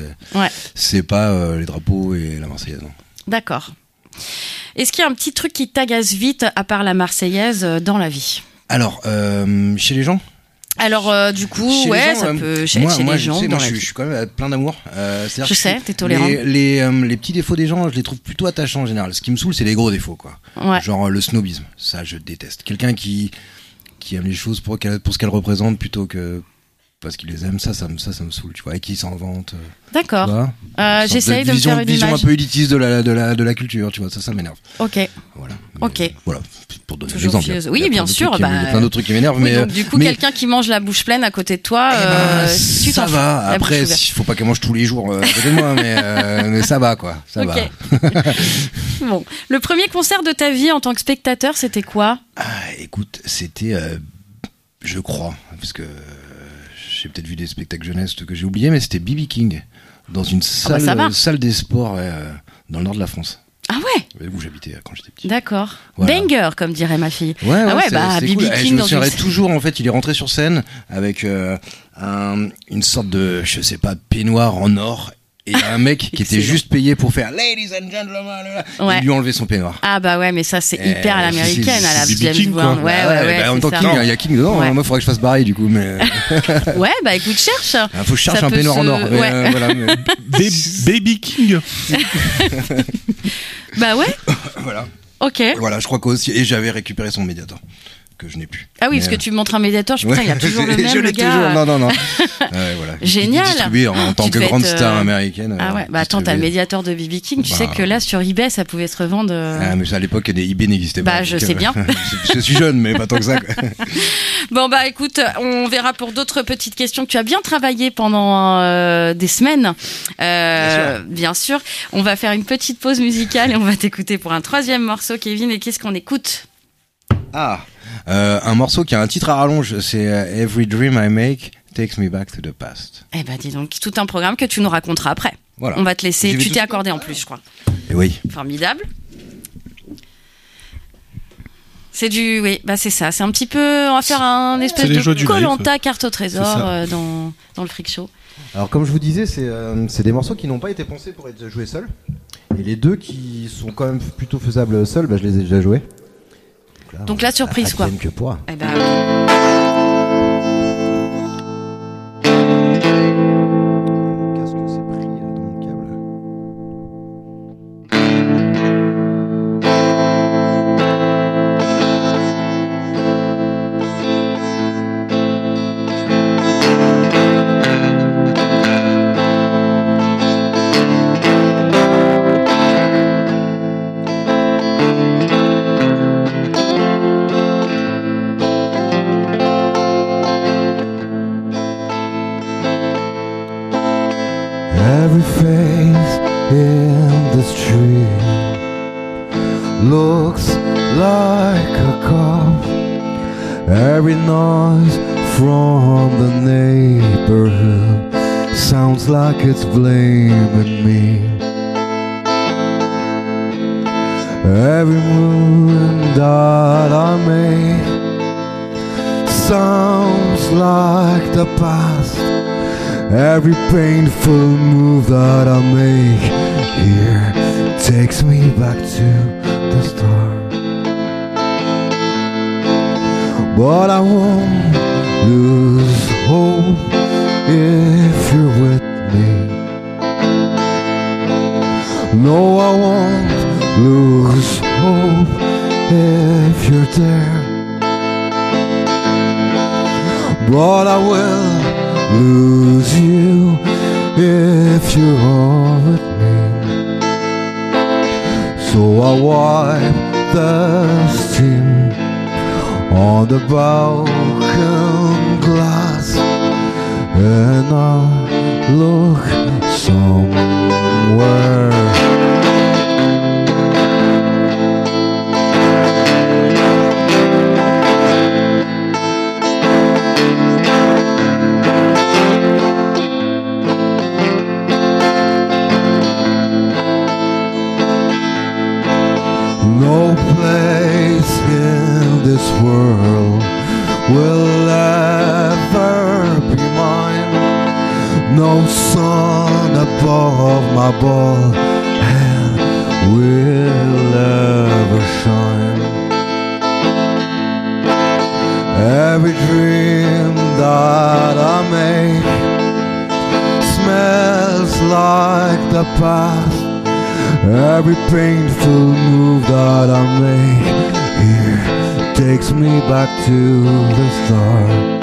c'est pas les drapeaux et la Marseillaise. Non. D'accord. Est-ce qu'il y a un petit truc qui t'agace vite, à part la Marseillaise, dans la vie? Alors, chez les gens? Alors, du coup, ça peut chez les gens. Moi, je suis quand même plein d'amour. Je sais, t'es tolérant. Les petits défauts des gens, je les trouve plutôt attachants en général. Ce qui me saoule, c'est les gros défauts, quoi. Ouais. Genre le snobisme. Ça, je déteste. Quelqu'un qui aime les choses pour ce qu'elles représentent plutôt que parce qu'ils les aiment, ça me saoule, tu vois, et qui s'en vante. D'accord. J'essaye de me faire une vision image. un peu élitiste de la culture, tu vois, ça m'énerve. Ok. Voilà. Ok. Voilà, pour donner Toujours un exemple. fieuse. Oui, bien sûr. Il y a plein d'autres trucs qui m'énervent, mais donc, du coup, quelqu'un qui mange la bouche pleine à côté de toi, tu ça t'en va. fous, Après, il faut pas qu'elle mange tous les jours à côté de moi, mais ça va, quoi. Ça va. Bon, le premier concert de ta vie en tant que spectateur, c'était quoi? Écoute, c'était, je crois, parce que j'ai peut-être vu des spectacles jeunesse que j'ai oubliés, mais c'était B.B. King dans une salle des sports dans le nord de la France. Ah ouais? Où j'habitais quand j'étais petit. D'accord. Voilà. Banger, comme dirait ma fille. Ouais, B.B. cool. King je me dans souviendrai toujours, en fait, il est rentré sur scène avec une sorte de, je sais pas, peignoir en or. Et il y a un mec qui était juste payé pour faire Ladies and Gentlemen, et il lui a enlevé son peignoir. Ah bah ouais, mais ça c'est hyper à l'américaine, à la James Bond. Ouais. En même temps, King, il y a King dedans. Moi, il faudrait que je fasse pareil du coup. Mais ouais, bah écoute, cherche. Faut que je cherche un peignoir en or. Voilà. Baby King. Bah ouais. Voilà. Ok. Voilà, je crois qu'aussi. Et j'avais récupéré son Mediator. que je n'ai plus. Ah oui, Mais, parce que tu montres un médiator, je putain, il y a toujours le même, je le l'ai gars. toujours. Non. Voilà. Génial. Distribué en tant Tu que devais grande être, star américaine. Ah ouais, bah attends, t'as le médiator de B.B. King, tu Bah. sais que là, sur eBay, ça pouvait se revendre. Ah, mais à l'époque, eBay n'existait pas. Bah, je donc, sais bien. je suis jeune, mais pas tant que ça. Quoi. Bon bah écoute, on verra pour d'autres petites questions. Tu as bien travaillé pendant des semaines, bien sûr. On va faire une petite pause musicale et on va t'écouter pour un troisième morceau, Kevin. Et qu'est-ce qu'on écoute? Un morceau qui a un titre à rallonge, c'est Every Dream I Make Takes Me Back to the Past. Eh ben dis donc, tout un programme que tu nous raconteras après. Voilà. On va te laisser. J'y vais Tu tout t'es de suite. accordé en plus, je crois. Et oui. Formidable. C'est du, oui, bah c'est ça. C'est un petit peu, on va faire un espèce les joies de du Koh-Lanta carte au trésor C'est ça. dans le Freak Show. Alors comme je vous disais, c'est des morceaux qui n'ont pas été pensés pour être joués seuls. Et les deux qui sont quand même plutôt faisables seuls, bah, je les ai déjà joués. Donc la surprise, quoi. Que pour. Eh ben, Mon casque s'est pris dans mon câble. Every face in this tree looks like a cop. Every noise from the neighborhood sounds like it's blaming me. Every move that I make sounds like the past. Every painful move that I make here takes me back to the start. But I won't lose hope if you're with me. No, I won't lose hope if you're there. But I will lose you if you're all with me. So I wipe the steam on the balcony glass and I look somewhere. No place in this world will ever be mine. No sun above my bald head will ever shine. Every dream that I make smells like the past. Every painful move that I make here takes me back to the start.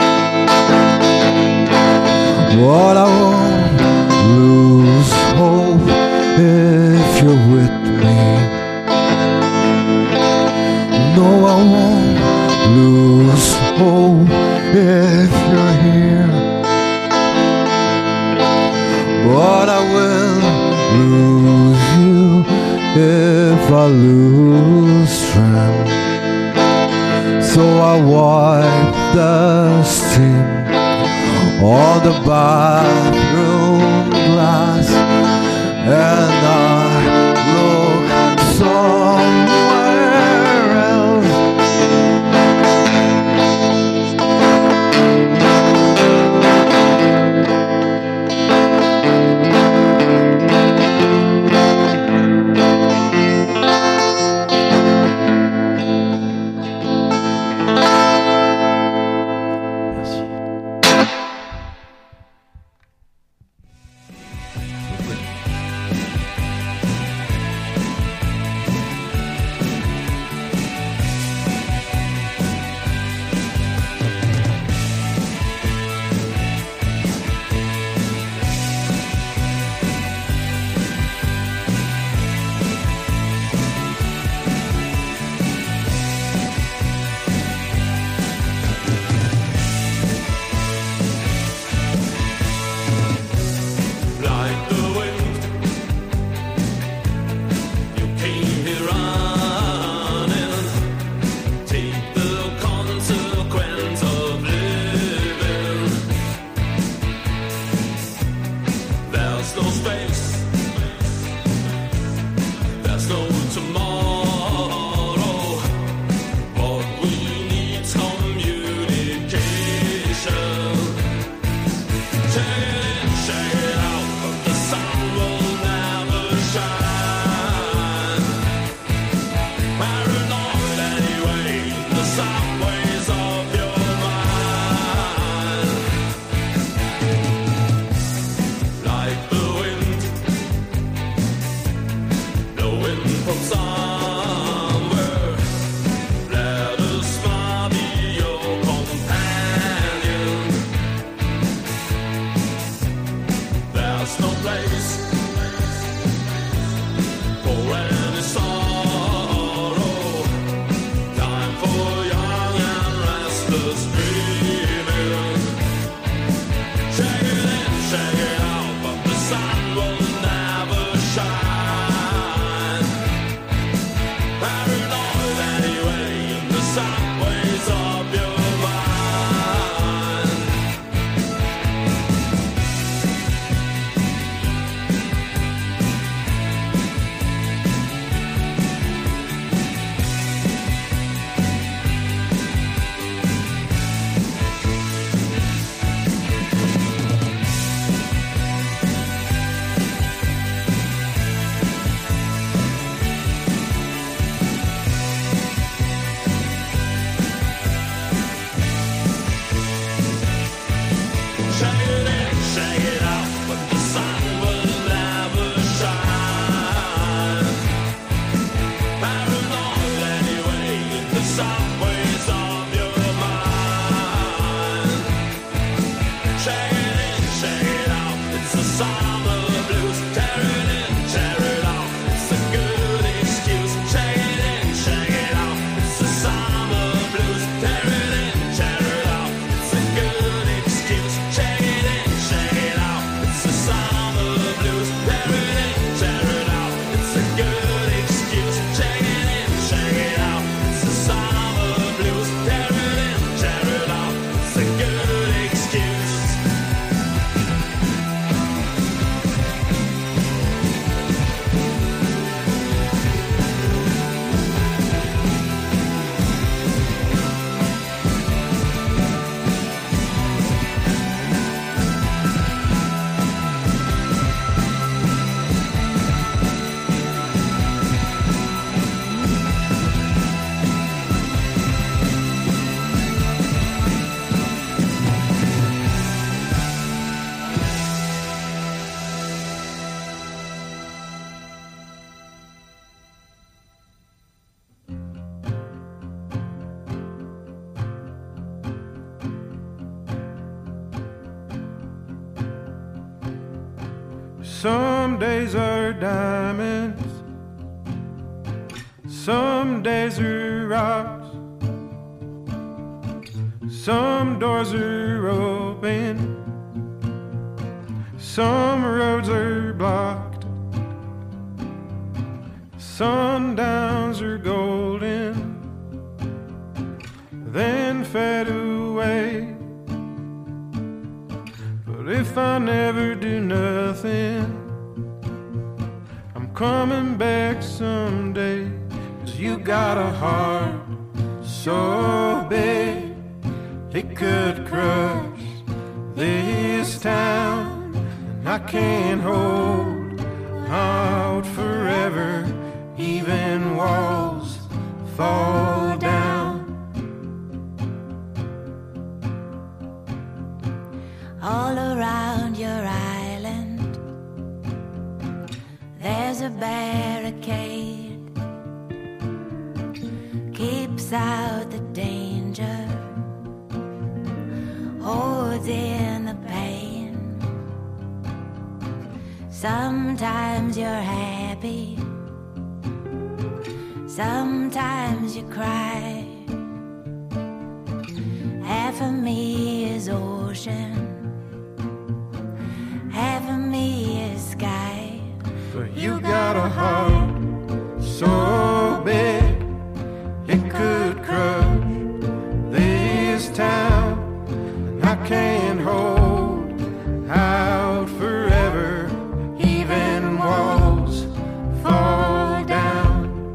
But I won't lose hope if you're with me. No, I won't lose hope if you're here. But I will lose you if I lose strength. So I wipe the steam on the bathroom glass and I look somewhere else. Merci. subways of your mind. Shake it in, shake it out, it's the summer blues. Tear it in, tear it out, it's a good excuse. Shake it in, shake it out, it's the summer blues. Tear it in, tear it out, it's a good excuse. Shake it in, shake it out, it's the summer blues. Tear it in, tear it out, it's a good excuse. Shake it in, shake it out, it's the summer blues. Tear it in, tear it out, it's a good excuse. Some days are diamonds, some days are rocks, some doors are open, some roads are blocked, sundowns are golden, then fade away. But if I never do nothing, I'm coming back someday. 'Cause you got a heart so big it could crush this town. And I can't hold out forever, even walls fall down. All around your island, there's a barricade, keeps out the danger, holds in the pain. Sometimes you're happy, sometimes you cry. Half of me is ocean, half of me is sky. But you got a heart so big it could crush this town. And I can't hold out forever, even walls fall down.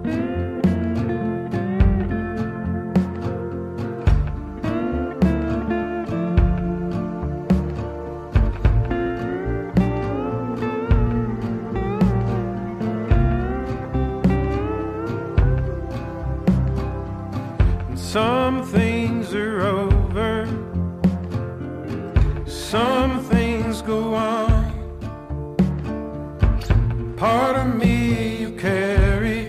Some things are over, some things go on. Part of me you carry,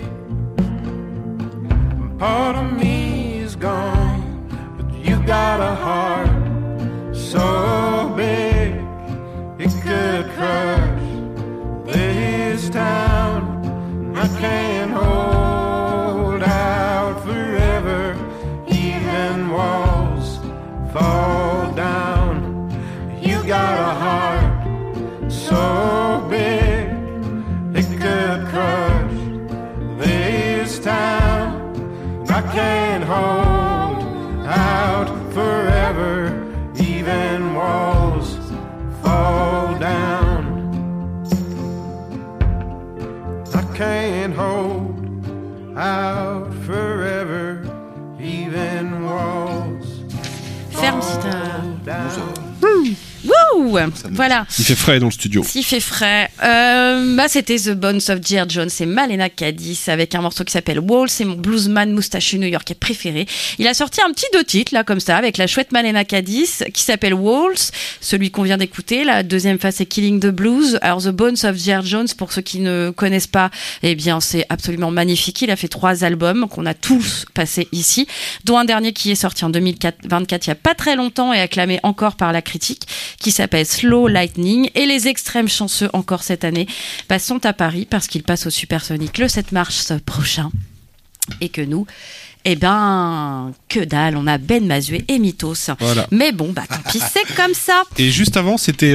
part of me is gone. But you got a heart so big it could crush this town. I can't hold out forever, even walls fall down. You got a heart so big it could crush this town. I can't hold out forever, even walls fall down. I can't hold out forever, even walls. Ferme si t'as... Bonjour. Wouh. Voilà. Il fait frais dans le studio. S'il fait frais, C'était The Bones of J.R. Jones et Malena Cadiz avec un morceau qui s'appelle Walls. C'est mon bluesman moustachu new-yorkais préféré. Il a sorti un petit 2 titres là comme ça avec la chouette Malena Cadiz qui s'appelle Walls, celui qu'on vient d'écouter. La deuxième phase c'est Killing the Blues. Alors The Bones of J.R. Jones, pour ceux qui ne connaissent pas, eh bien c'est absolument magnifique. Il a fait 3 albums qu'on a tous passés ici, dont un dernier qui est sorti en 2024 il y a pas très longtemps et acclamé encore par la critique, qui s'appelle Slow Lightning. Et les extrêmes chanceux encore cette année sont à Paris parce qu'ils passent au Supersonic le 7 mars prochain. Et que nous, eh ben, que dalle, on a Ben Mazué et Mythos. Voilà. Mais bon, tant pis, c'est comme ça. Et juste avant, c'était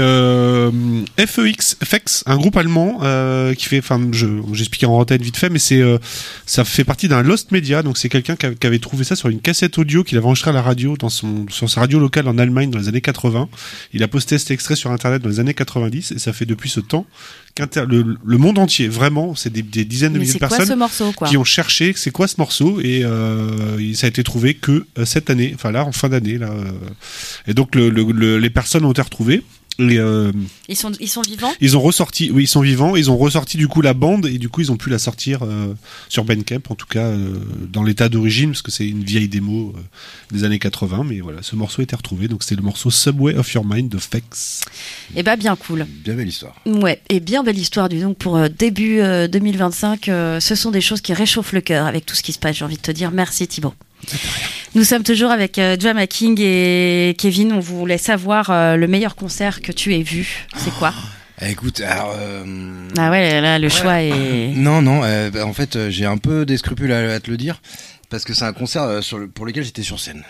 FX, un groupe allemand qui fait, j'expliquais en antenne vite fait, mais ça fait partie d'un Lost Media, donc c'est quelqu'un qui avait trouvé ça sur une cassette audio qu'il avait enregistré à la radio sur sa radio locale en Allemagne dans les années 80. Il a posté cet extrait sur Internet dans les années 90 et ça fait depuis ce temps le monde entier, vraiment, c'est des dizaines de milliers de personnes ce morceau, quoi, qui ont cherché c'est quoi ce morceau et ça a été trouvé que cette année, enfin là en fin d'année là, et donc les personnes ont été retrouvées. Ils sont vivants. Ils ont ressorti, oui, ils sont vivants. Ils ont ressorti du coup la bande et du coup ils ont pu la sortir sur Bandcamp, en tout cas dans l'état d'origine, parce que c'est une vieille démo des années 80. Mais voilà, ce morceau a été retrouvé. Donc c'est le morceau Subway of Your Mind de Fex. Et bien cool. Bien belle histoire. Ouais, et bien belle histoire, dis donc, pour début 2025. Ce sont des choses qui réchauffent le cœur avec tout ce qui se passe. J'ai envie de te dire merci Thibaut. Nous sommes toujours avec Drama King et Kevin. On voulait savoir le meilleur concert que tu aies vu. C'est quoi? Écoute, alors... Ah ouais, là, le choix est... Non, en fait, j'ai un peu des scrupules à te le dire, parce que c'est un concert pour lequel j'étais sur scène.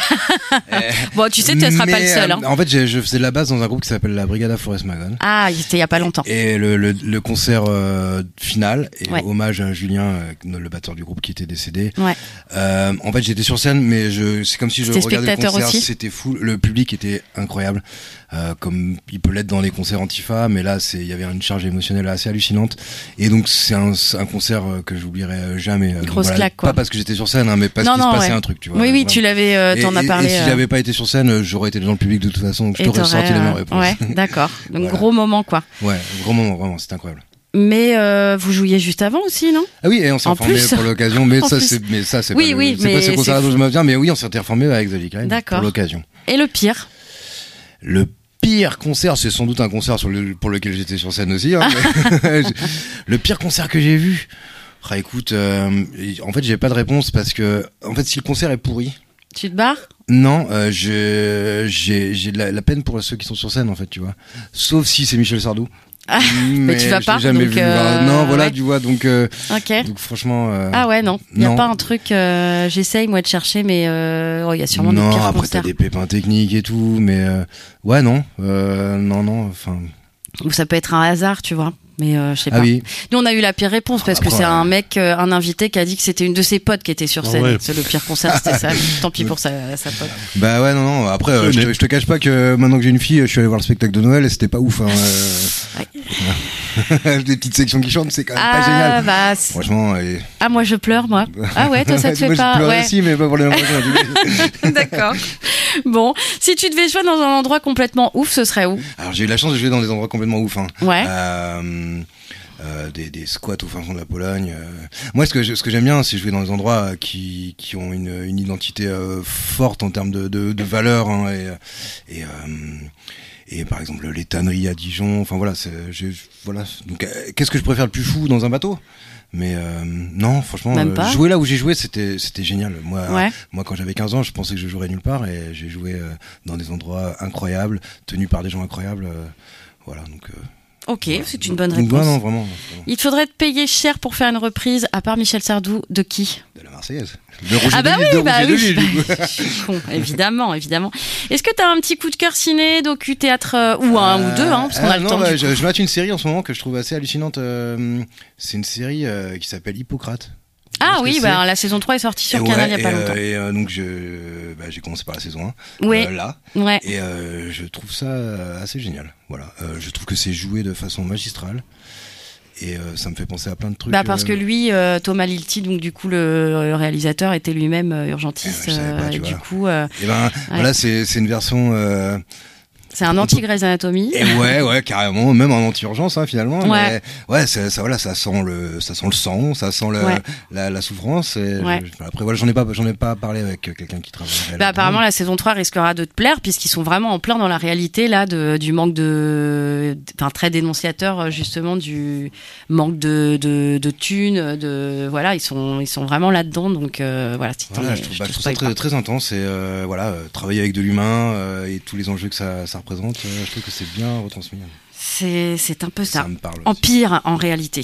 Bon, tu sais, tu ne seras pas le seul. Hein. En fait, je faisais de la basse dans un groupe qui s'appelle la Brigada Forest Magon. Ah, c'était il y a pas longtemps. Et le concert final, et ouais. Hommage à Julien, le batteur du groupe qui était décédé. Ouais. En fait, j'étais sur scène, mais c'est comme si je regardais le concert. Aussi. C'était fou. Le public était incroyable, comme il peut l'être dans les concerts Antifa, mais là, il y avait une charge émotionnelle assez hallucinante. Et donc, c'est un concert que j'oublierai jamais. Grosse claque, quoi. Pas parce que j'étais sur scène, hein, mais parce qu'il se passait un truc, tu vois. Oui, tu l'avais. T'en as parlé. Et si j'avais pas été sur scène, j'aurais été dans le public de toute façon, donc je t'aurais sorti la même réponse. Ouais, d'accord. Donc voilà. Gros moment, quoi. Ouais, gros moment, vraiment, c'était incroyable. Mais vous jouiez juste avant aussi, non? Ah oui, et on s'est reformé pour l'occasion, mais ça c'est oui, pas ce concert dont je me viens, mais oui, on s'était reformé avec The Decline pour l'occasion. Et le pire? Le pire concert, c'est sans doute un concert pour lequel j'étais sur scène aussi. Hein, mais le pire concert que j'ai vu, écoute, en fait j'ai pas de réponse parce que en fait si le concert est pourri, tu te barres? Non, j'ai de la peine pour ceux qui sont sur scène en fait, tu vois. Sauf si c'est Michel Sardou. Ah, mais tu vas pas. Jamais donc vu. Non, voilà, ouais. tu vois, donc. Ok. Donc franchement. Ah ouais, non. Il y a pas un truc. J'essaye moi de chercher, mais il y a sûrement des pires concerts. Non, après t'as des pépins techniques et tout, mais ouais, non, enfin. Ou ça peut être un hasard, tu vois. Mais je sais pas. Oui. Nous on a eu la pire réponse parce que c'est un mec, un invité qui a dit que c'était une de ses potes qui était sur scène. Ouais. C'est le pire concert, c'était ça. Tant pis pour sa pote. Bah ouais, non. Après, je te cache pas que maintenant que j'ai une fille, je suis allé voir le spectacle de Noël et c'était pas ouf. Hein, des petites sections qui chantent, c'est quand même pas génial. Bah, franchement. Ah moi je pleure moi. Ah ouais, toi ça te fait pas. Je pleure ouais. aussi, mais pas pour les mêmes raisons. D'accord. Bon, si tu devais jouer dans un endroit complètement ouf, ce serait où? Alors j'ai eu la chance de jouer dans des endroits complètement ouf. Hein. Ouais. Des squats au fin fond de la Pologne. Moi, ce que j'aime bien, c'est jouer dans des endroits qui ont une identité forte en termes de valeurs. Hein, et par exemple les tanneries à Dijon. Enfin voilà, voilà. Donc qu'est-ce que je préfère le plus fou dans un bateau? Mais non, franchement, jouer là où j'ai joué, c'était génial. Moi, quand j'avais 15 ans, je pensais que je jouerais nulle part, et j'ai joué dans des endroits incroyables, tenus par des gens incroyables. Voilà, donc. Ok, voilà. c'est une bonne réponse. Non, vraiment. Il te faudrait te payer cher pour faire une reprise, à part Michel Sardou, de qui? De la Marseillaise. De Roger ah bah de oui, bah Roger oui. de Lille, Je suis con, évidemment. Est-ce que t'as un petit coup de cœur ciné, docu, théâtre, ou un ou deux, hein, parce qu'on a le temps. Je mate une série en ce moment que je trouve assez hallucinante. C'est une série qui s'appelle Hippocrate. Ah oui, la saison 3 est sortie sur Canal il y a pas longtemps. Et donc j'ai commencé par la saison 1. Oui. Là. Ouais. Et je trouve ça assez génial. Voilà. Je trouve que c'est joué de façon magistrale. Et ça me fait penser à plein de trucs. Parce que lui, Thomas Lilti, donc du coup le réalisateur, était lui-même urgentiste. Pas, et du coup. voilà, c'est une version. C'est un anti-Grey's Anatomy. Et ouais, carrément, même en anti-urgence, hein, finalement. Ouais. Mais ouais, ça sent le sang, ça sent la souffrance. Et après, voilà, j'en ai pas parlé avec quelqu'un qui travaille. Apparemment, la saison 3 risquera de te plaire, puisqu'ils sont vraiment en plein dans la réalité, là, du manque très dénonciateur, justement, du manque de thunes, voilà, ils sont vraiment là-dedans, donc, voilà. Je trouve ça très, très intense, et, travailler avec de l'humain, et tous les enjeux que ça représente, je trouve que c'est bien retransmis. C'est un peu ça. Ça me parle en aussi. pire, en réalité.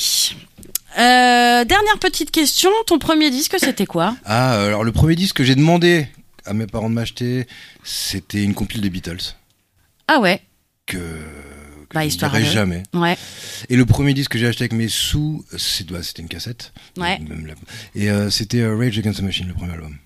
Dernière petite question, ton premier disque, c'était quoi? Alors le premier disque que j'ai demandé à mes parents de m'acheter, c'était une compile des Beatles. Ah ouais. Que Bah, je ne dirai jamais. Ouais. Et le premier disque que j'ai acheté avec mes sous, c'était une cassette. Ouais. Et c'était Rage Against the Machine, le premier album.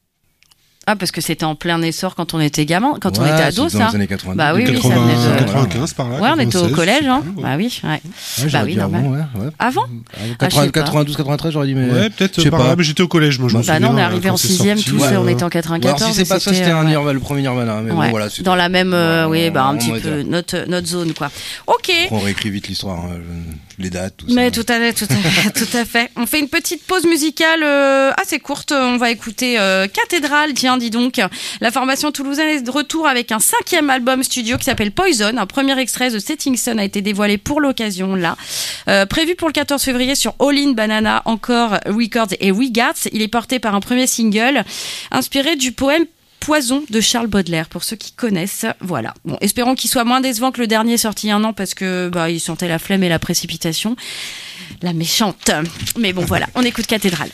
Ah, parce que c'était en plein essor quand on était gamin, quand on Ouais, était ado, c'est ça. dans les années 90. Bah oui, 80, ça venait de... 95 par là. Ouais, on était au 96, collège, hein. je sais plus, ouais. Bah oui, ouais. Ouais, Bah oui, normal. Avant Ah, je sais pas. 92, 93, j'aurais dit, mais. Ouais, peut-être je sais par pas. là, mais j'étais au collège, moi, je me Bah souviens. non, on est arrivé en quand c'est 6ème sorti. tous, Ouais. on était en 94. Alors si c'est pas ça, c'était le premier Nirvana. Mais Ouais. bon, voilà. Dans la même, un on petit va peu, dire. notre zone, quoi. Ok. On réécrit vite l'histoire, hein, les dates, tout Mais ça. tout à fait. On fait une petite pause musicale assez courte. On va écouter Cathédrale, tiens, dis donc. La formation toulousaine est de retour avec un 5e album studio qui s'appelle Poison. Un premier extrait de Setting Sun a été dévoilé pour l'occasion, là. Prévu pour le 14 février sur All In Banana, encore Records et Regards. Il est porté par un premier single inspiré du poème Poison de Charles Baudelaire, pour ceux qui connaissent. Voilà. Bon, espérons qu'il soit moins décevant que le dernier sorti il y a un an, parce que il sentait la flemme et la précipitation. La méchante. Mais bon, voilà, on écoute Cathédrale.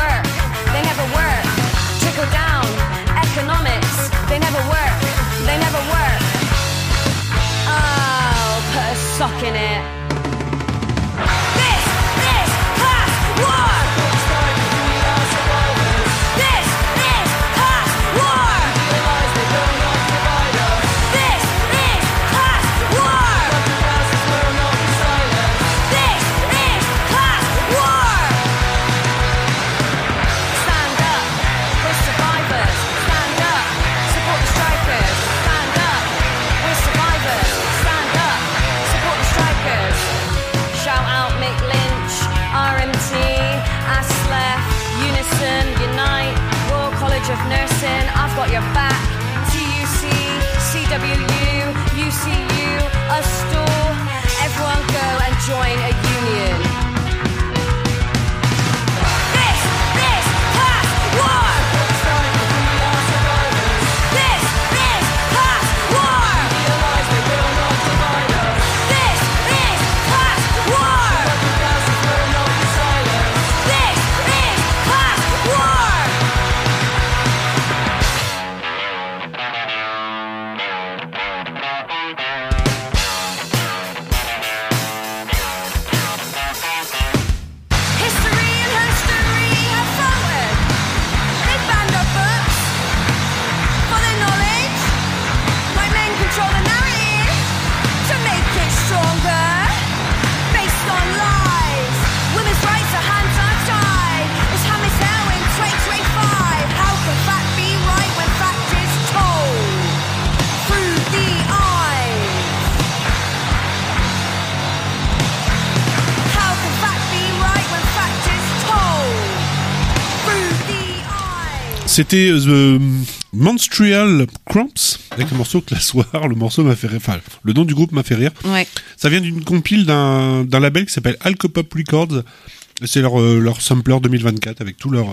They never work. They never work. They never singing it. This is class war. This is class war. This is class war. This is class war. Stand up, we're survivors. Stand up, support the strikers. Stand up, we're survivors. Stand up, support the strikers. Shout out Mick Lynch, RMT, ASLEF, Unison, Unite, Royal College of Nursing. I've got your back. TUC, CWU, UCU, USTOR. Everyone go and join a union. This is class war. This is class war. This is class war. This is class war. History and history have forward. They banned our books for their knowledge. White men control the narrative to make it stronger. Based on lies, women's rights are hands untied. It's Hamis now in 2025. How can fact be right when fact is told through the eyes? How can fact be right when fact is told through the eyes? C'était The Monstreal Cramps avec le morceau Class War. Le morceau m'a fait rire. Enfin, le nom du groupe m'a fait rire. Ouais. Ça vient d'une compile d'un label qui s'appelle Alcopop Records. C'est leur sampler 2024 avec tout leur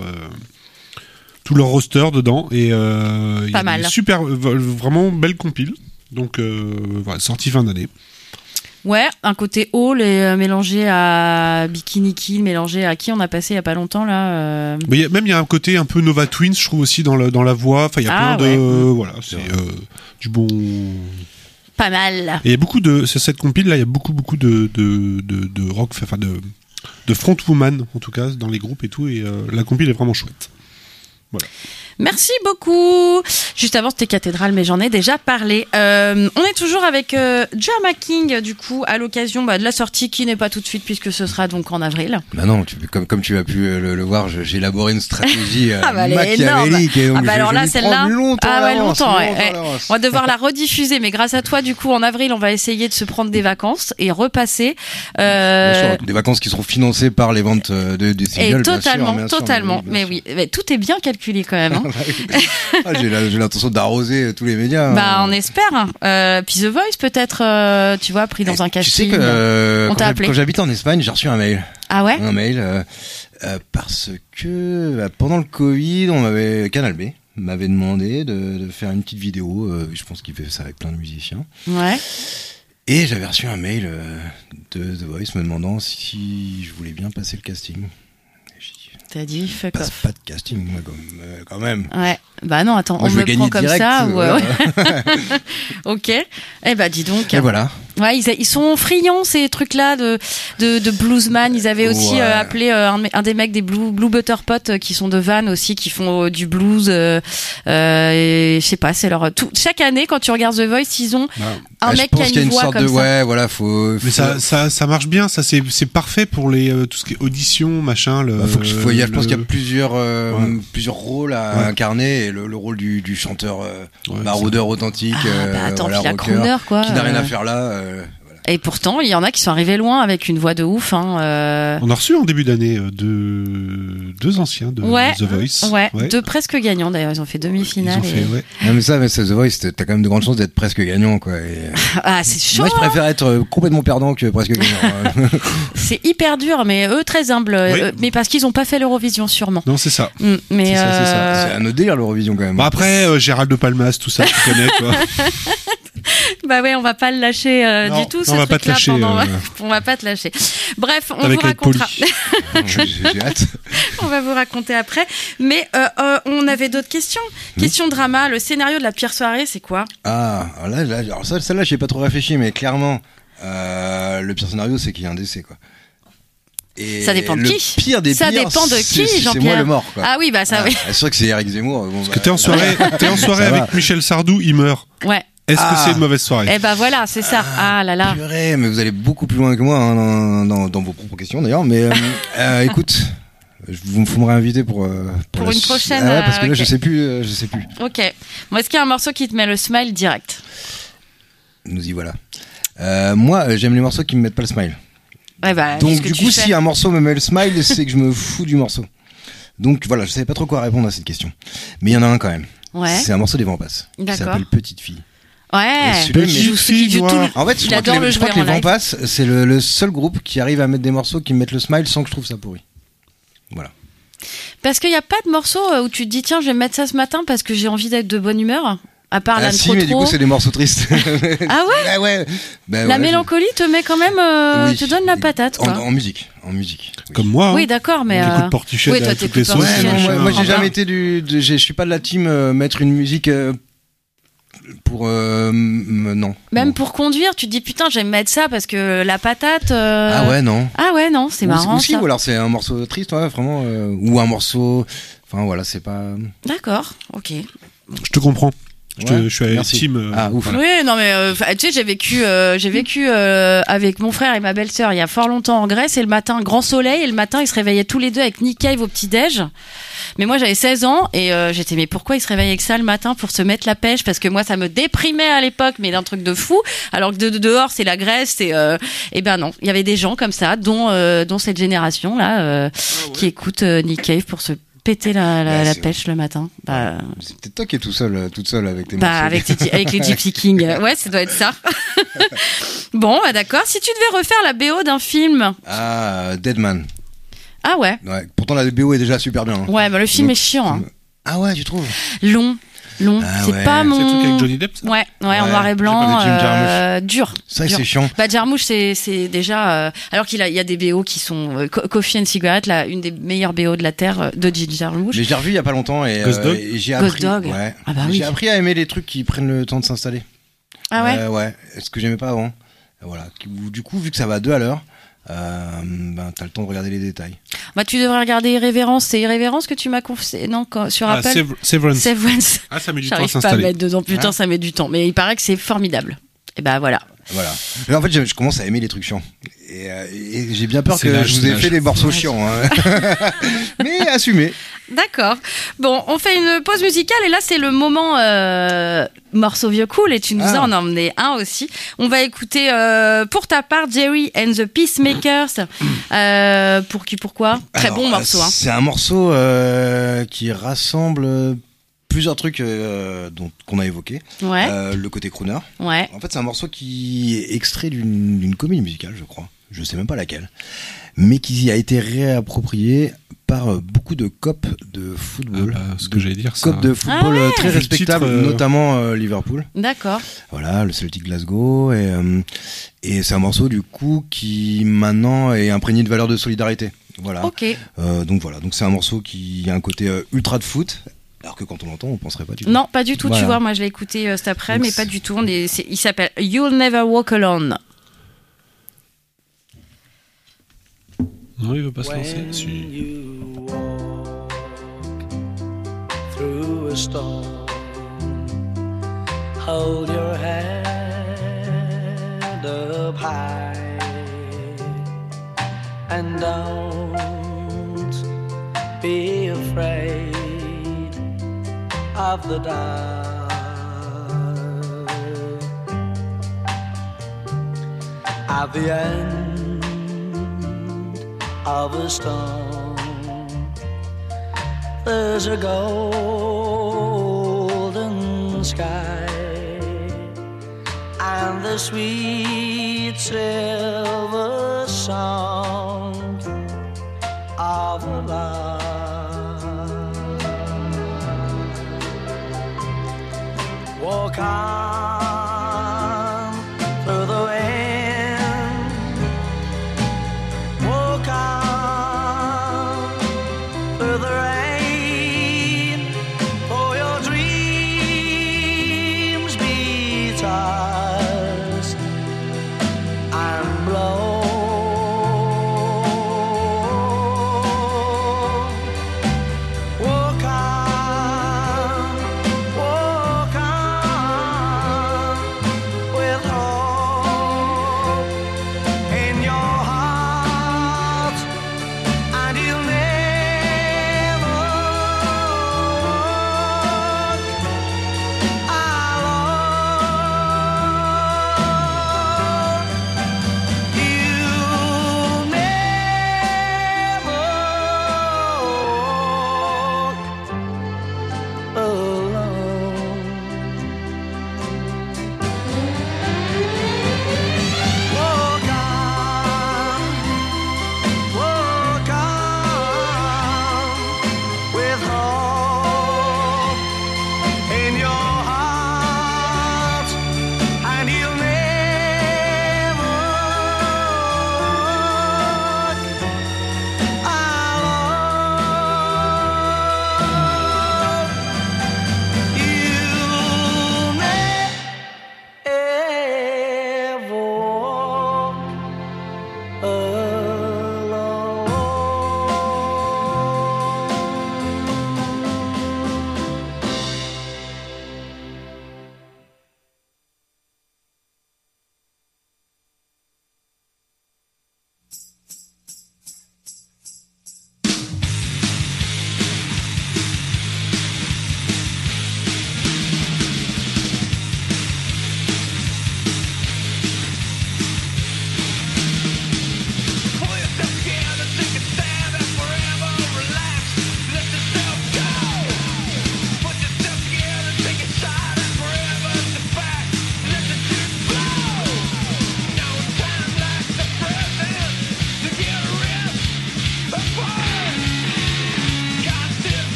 roster dedans et il y a mal. des super vraiment belle compile. Donc voilà, sortie fin d'année. Ouais, un côté Hall et mélangé à Bikini Kill, mélangé à qui on a passé il y a pas longtemps là. Mais il y a un côté un peu Nova Twins, je trouve aussi dans la voix. Enfin, il y a Ah, plein ouais. de voilà, c'est du bon. Pas mal. Et il y a beaucoup de c'est cette compile là, il y a beaucoup de rock, enfin de frontwoman en tout cas dans les groupes et tout, et la compile est vraiment chouette. Voilà. Merci beaucoup. Juste avant, c'était Cathédrale, mais j'en ai déjà parlé. On est toujours avec Jama King, du coup, à l'occasion de la sortie qui n'est pas tout de suite, puisque ce sera donc en avril. Bah non, comme tu as pu le voir, j'ai élaboré une stratégie Ah bah, elle est machiavélique. Et donc Ah bah alors là, celle-là, longtemps. Ouais. d'avance. On va devoir la rediffuser, mais grâce à toi, du coup, en avril, on va essayer de se prendre des vacances et repasser. Bien sûr, des vacances qui seront financées par les ventes des singles. Et totalement, bien sûr, totalement. bien Mais sûr. oui, mais tout est bien calculé quand même. Hein. Ah, j'ai l'intention d'arroser tous les médias. Bah, on espère. Puis The Voice, peut-être, tu vois, pris dans un Tu sais casting. que on t'a appelé. quand j'habitais en Espagne, j'ai reçu un mail. Ah ouais? Un mail parce que pendant le Covid, Canal B m'avait demandé de faire une petite vidéo. Je pense qu'il fait ça avec plein de musiciens. Ouais. Et j'avais reçu un mail de The Voice me demandant si je voulais bien passer le casting. Et j'ai dit, T'as dit fuck passe off. pas de casting, moi, quand même. Ouais. Bah non, attends, Moi, on je me veux gagner prend comme direct, ça ou voilà. Ok. Eh bah dis donc. Et voilà. Ouais, ils sont friands ces trucs-là de bluesman. Ils avaient aussi Ouais. appelé un des mecs des Blue Butter Pot qui sont de Vannes aussi, qui font du blues. Et je sais pas, c'est leur chaque année quand tu regardes The Voice, ils ont un je mec pense qui a qu'il y a une une voix sorte comme de ça. ouais, voilà, faut. Mais ça marche bien, ça c'est parfait pour les tout ce qui est audition, machin. Je pense qu'il y a plusieurs rôles à Ouais. incarner, et le rôle du chanteur baroudeur authentique, bah attends, voilà, puis la rocker, crooner, quoi. qui n'a rien à faire là. Et pourtant, il y en a qui sont arrivés loin avec une voix de ouf. Hein, On a reçu en début d'année deux anciens de Ouais. The Voice. Ouais, deux presque gagnants d'ailleurs. Ils ont fait demi-finale. Ils ont fait, ouais. Non, mais c'est The Voice, t'as quand même de grandes chances d'être presque gagnant, quoi. Et, Ah, c'est chaud. moi, je préfère être complètement perdant que presque gagnant. C'est hyper dur, mais eux très humbles. Mais parce qu'ils ont pas fait l'Eurovision sûrement. Non, c'est ça. Mais C'est ça. C'est un autre délire, l'Eurovision, quand même. Bon, après, Gérald de Palmas, tout ça, tu connais, quoi. Bah ouais, on va pas le lâcher Non, du tout. Ce on va pas te truc-là, lâcher, pendant... on va pas te lâcher. Bref, on Avec vous être poli. racontera. J'ai hâte. On va vous raconter après. Mais on avait d'autres questions. Question drama. Le scénario de la pire soirée, c'est quoi? Ah, alors ça, celle-là, j'y ai pas trop réfléchi, mais clairement, le pire scénario, c'est qu'il y a un décès, quoi. Et Ça dépend de le qui. pire des Ça pires, dépend de qui, c'est Jean-Pierre. moi le mort, quoi. Ah oui, bah ça, oui. C'est sûr que c'est Eric Zemmour. Bon, Parce que t'es en soirée, Ça avec va. Michel Sardou, il meurt. Ouais. Est-ce que Ah. c'est une mauvaise soirée? Eh ben voilà, c'est ça. Ah là là. Purée, mais vous allez beaucoup plus loin que moi hein, dans vos propres questions d'ailleurs. Mais écoute, vous faut me réinviter pour Pour une prochaine, Ah ouais, parce que là ok. je sais plus. Ok. Bon, est-ce qu'il y a un morceau qui te met le smile direct? Nous y voilà. Moi, j'aime les morceaux qui me mettent pas le smile. Ouais, bah, Donc qu'est-ce que du tu coup, fais si un morceau me met le smile, c'est que je me fous du morceau. Donc voilà, je savais pas trop quoi répondre à cette question. Mais il y en a un quand même. Ouais. C'est un morceau des Vampas. Qui D'accord. s'appelle Petite Fille. Ouais. Celui-là, Il mais- joue- il joue tout le- En fait, je il crois que adore le je crois jouer que les en live. Vampas, c'est le seul groupe qui arrive à mettre des morceaux qui me mettent le smile sans que je trouve ça pourri. Voilà. Parce qu'il n'y a pas de morceau où tu te dis tiens je vais me mettre ça ce matin parce que j'ai envie d'être de bonne humeur. À part Ah la si, trop mais du trop. coup, c'est des morceaux tristes. Ah ouais. Ouais. Ben La ouais, mélancolie te met quand même, Oui. te donne la patate quoi. en musique. Oui. Comme moi. hein. Oui d'accord mais. J'écoute Portichet oui, à toi, toutes t'écoutes les sauces. Portichet. Ouais, non, moi j'ai Enfin, jamais été je suis pas de la team mettre une musique pour non. Même Non. pour conduire, tu te dis putain, je vais me mettre ça parce que la patate. Ah ouais, non. Ah ouais, non, c'est Ou- marrant. Ou si, ça. ou alors c'est un morceau triste, ouais, vraiment, ou un morceau. Enfin voilà, c'est pas. D'accord, ok. Je te comprends. Ouais, Je suis à la merci. team. Ah ouf. Oui, non mais tu sais, j'ai vécu avec mon frère et ma belle-sœur il y a fort longtemps en Grèce et le matin grand soleil et le matin ils se réveillaient tous les deux avec Nick Cave au petit déj. Mais moi j'avais 16 ans et j'étais mais pourquoi ils se réveillent avec ça le matin pour se mettre la pêche parce que moi ça me déprimait à l'époque mais d'un truc de fou alors que dehors c'est la Grèce et ben non, il y avait des gens comme ça dont cette génération là qui écoute Nick Cave pour se péter la c'est pêche le matin. Bah C'est peut-être toi qui es toute seule avec tes bah, morceaux. avec les Gypsy Kings. Ouais, ça doit être ça. Bon, bah, d'accord. Si tu devais refaire la BO d'un film. Ah, Deadman. Ah ouais. Ouais. Pourtant la BO est déjà super bien. hein. Ouais, bah, le film Donc, est chiant. Hein. Ah ouais, tu trouves? Long. Ah c'est ouais. pas mon. C'est le truc avec Johnny Depp, ça? Ouais, en Ouais, noir et blanc. j'ai pas de Jim Jarmusch. Dur. C'est vrai que dur. c'est chiant. Bah, Jarmusch, c'est déjà. Alors qu'il y a des BO qui sont. Coffee and Cigarette, une des meilleures BO de la Terre de Jim Jarmusch. Mais je l'ai revu il y a pas longtemps et, Ghost Dog et j'ai Ghost appris. Dog. Ouais. Ah bah oui. J'ai appris à aimer les trucs qui prennent le temps de s'installer. Ah ouais. Ouais. Ce que j'aimais pas avant. Voilà. Du coup, vu que ça va à 2 à l'heure, ben t'as le temps de regarder les détails. Bah, tu devrais regarder Irrévérence. C'est Irrévérence que tu m'as confié. Non, sur Ah, Apple. Severance. Severance. Ah, ça met du temps à J'arrive pas à s'installer. mettre dedans. Putain, Hein ça met du temps. Mais il paraît que c'est formidable. Et bah voilà. Voilà. Mais en fait, je commence à aimer les trucs chiants. Et j'ai bien peur C'est que l'âge, je vous c'est ai l'âge. fait des morceaux chiants. Hein. Mais assumez. D'accord. Bon, on fait une pause musicale et là c'est le moment morceau vieux cool et tu nous en as emmené un aussi. On va écouter pour ta part Jerry and the Peacemakers. Pourquoi Très bon morceau. Hein. C'est un morceau qui rassemble plusieurs trucs qu'on a évoqués. Ouais. Le côté crooner. Ouais. En fait, c'est un morceau qui est extrait d'une comédie musicale, je crois. Je sais même pas laquelle. Mais qui a été réapproprié par beaucoup de copes de football. Ah bah, ce que j'allais dire, ça. Copes de football Ah ouais. très Le respectables, titre, notamment Liverpool. D'accord. Voilà, le Celtic Glasgow. Et c'est un morceau, du coup, qui maintenant est imprégné de valeurs de solidarité. Voilà. Ok. Donc voilà, donc c'est un morceau qui a un côté ultra de foot. Alors que quand on l'entend, on penserait pas du tout. Non, pas du tout. Voilà. Tu vois, moi je l'ai écouté cet après, Donc mais pas du tout. Il s'appelle You'll Never Walk Alone. Non, il veut pas se lancer. When Si. you walk through a storm, hold your head up high and don't be afraid of the dark. At the end of a storm, there's a golden sky and the sweet silver song of a lark. Walk on through the wind, walk on through the rain, for your dreams be tossed and blown.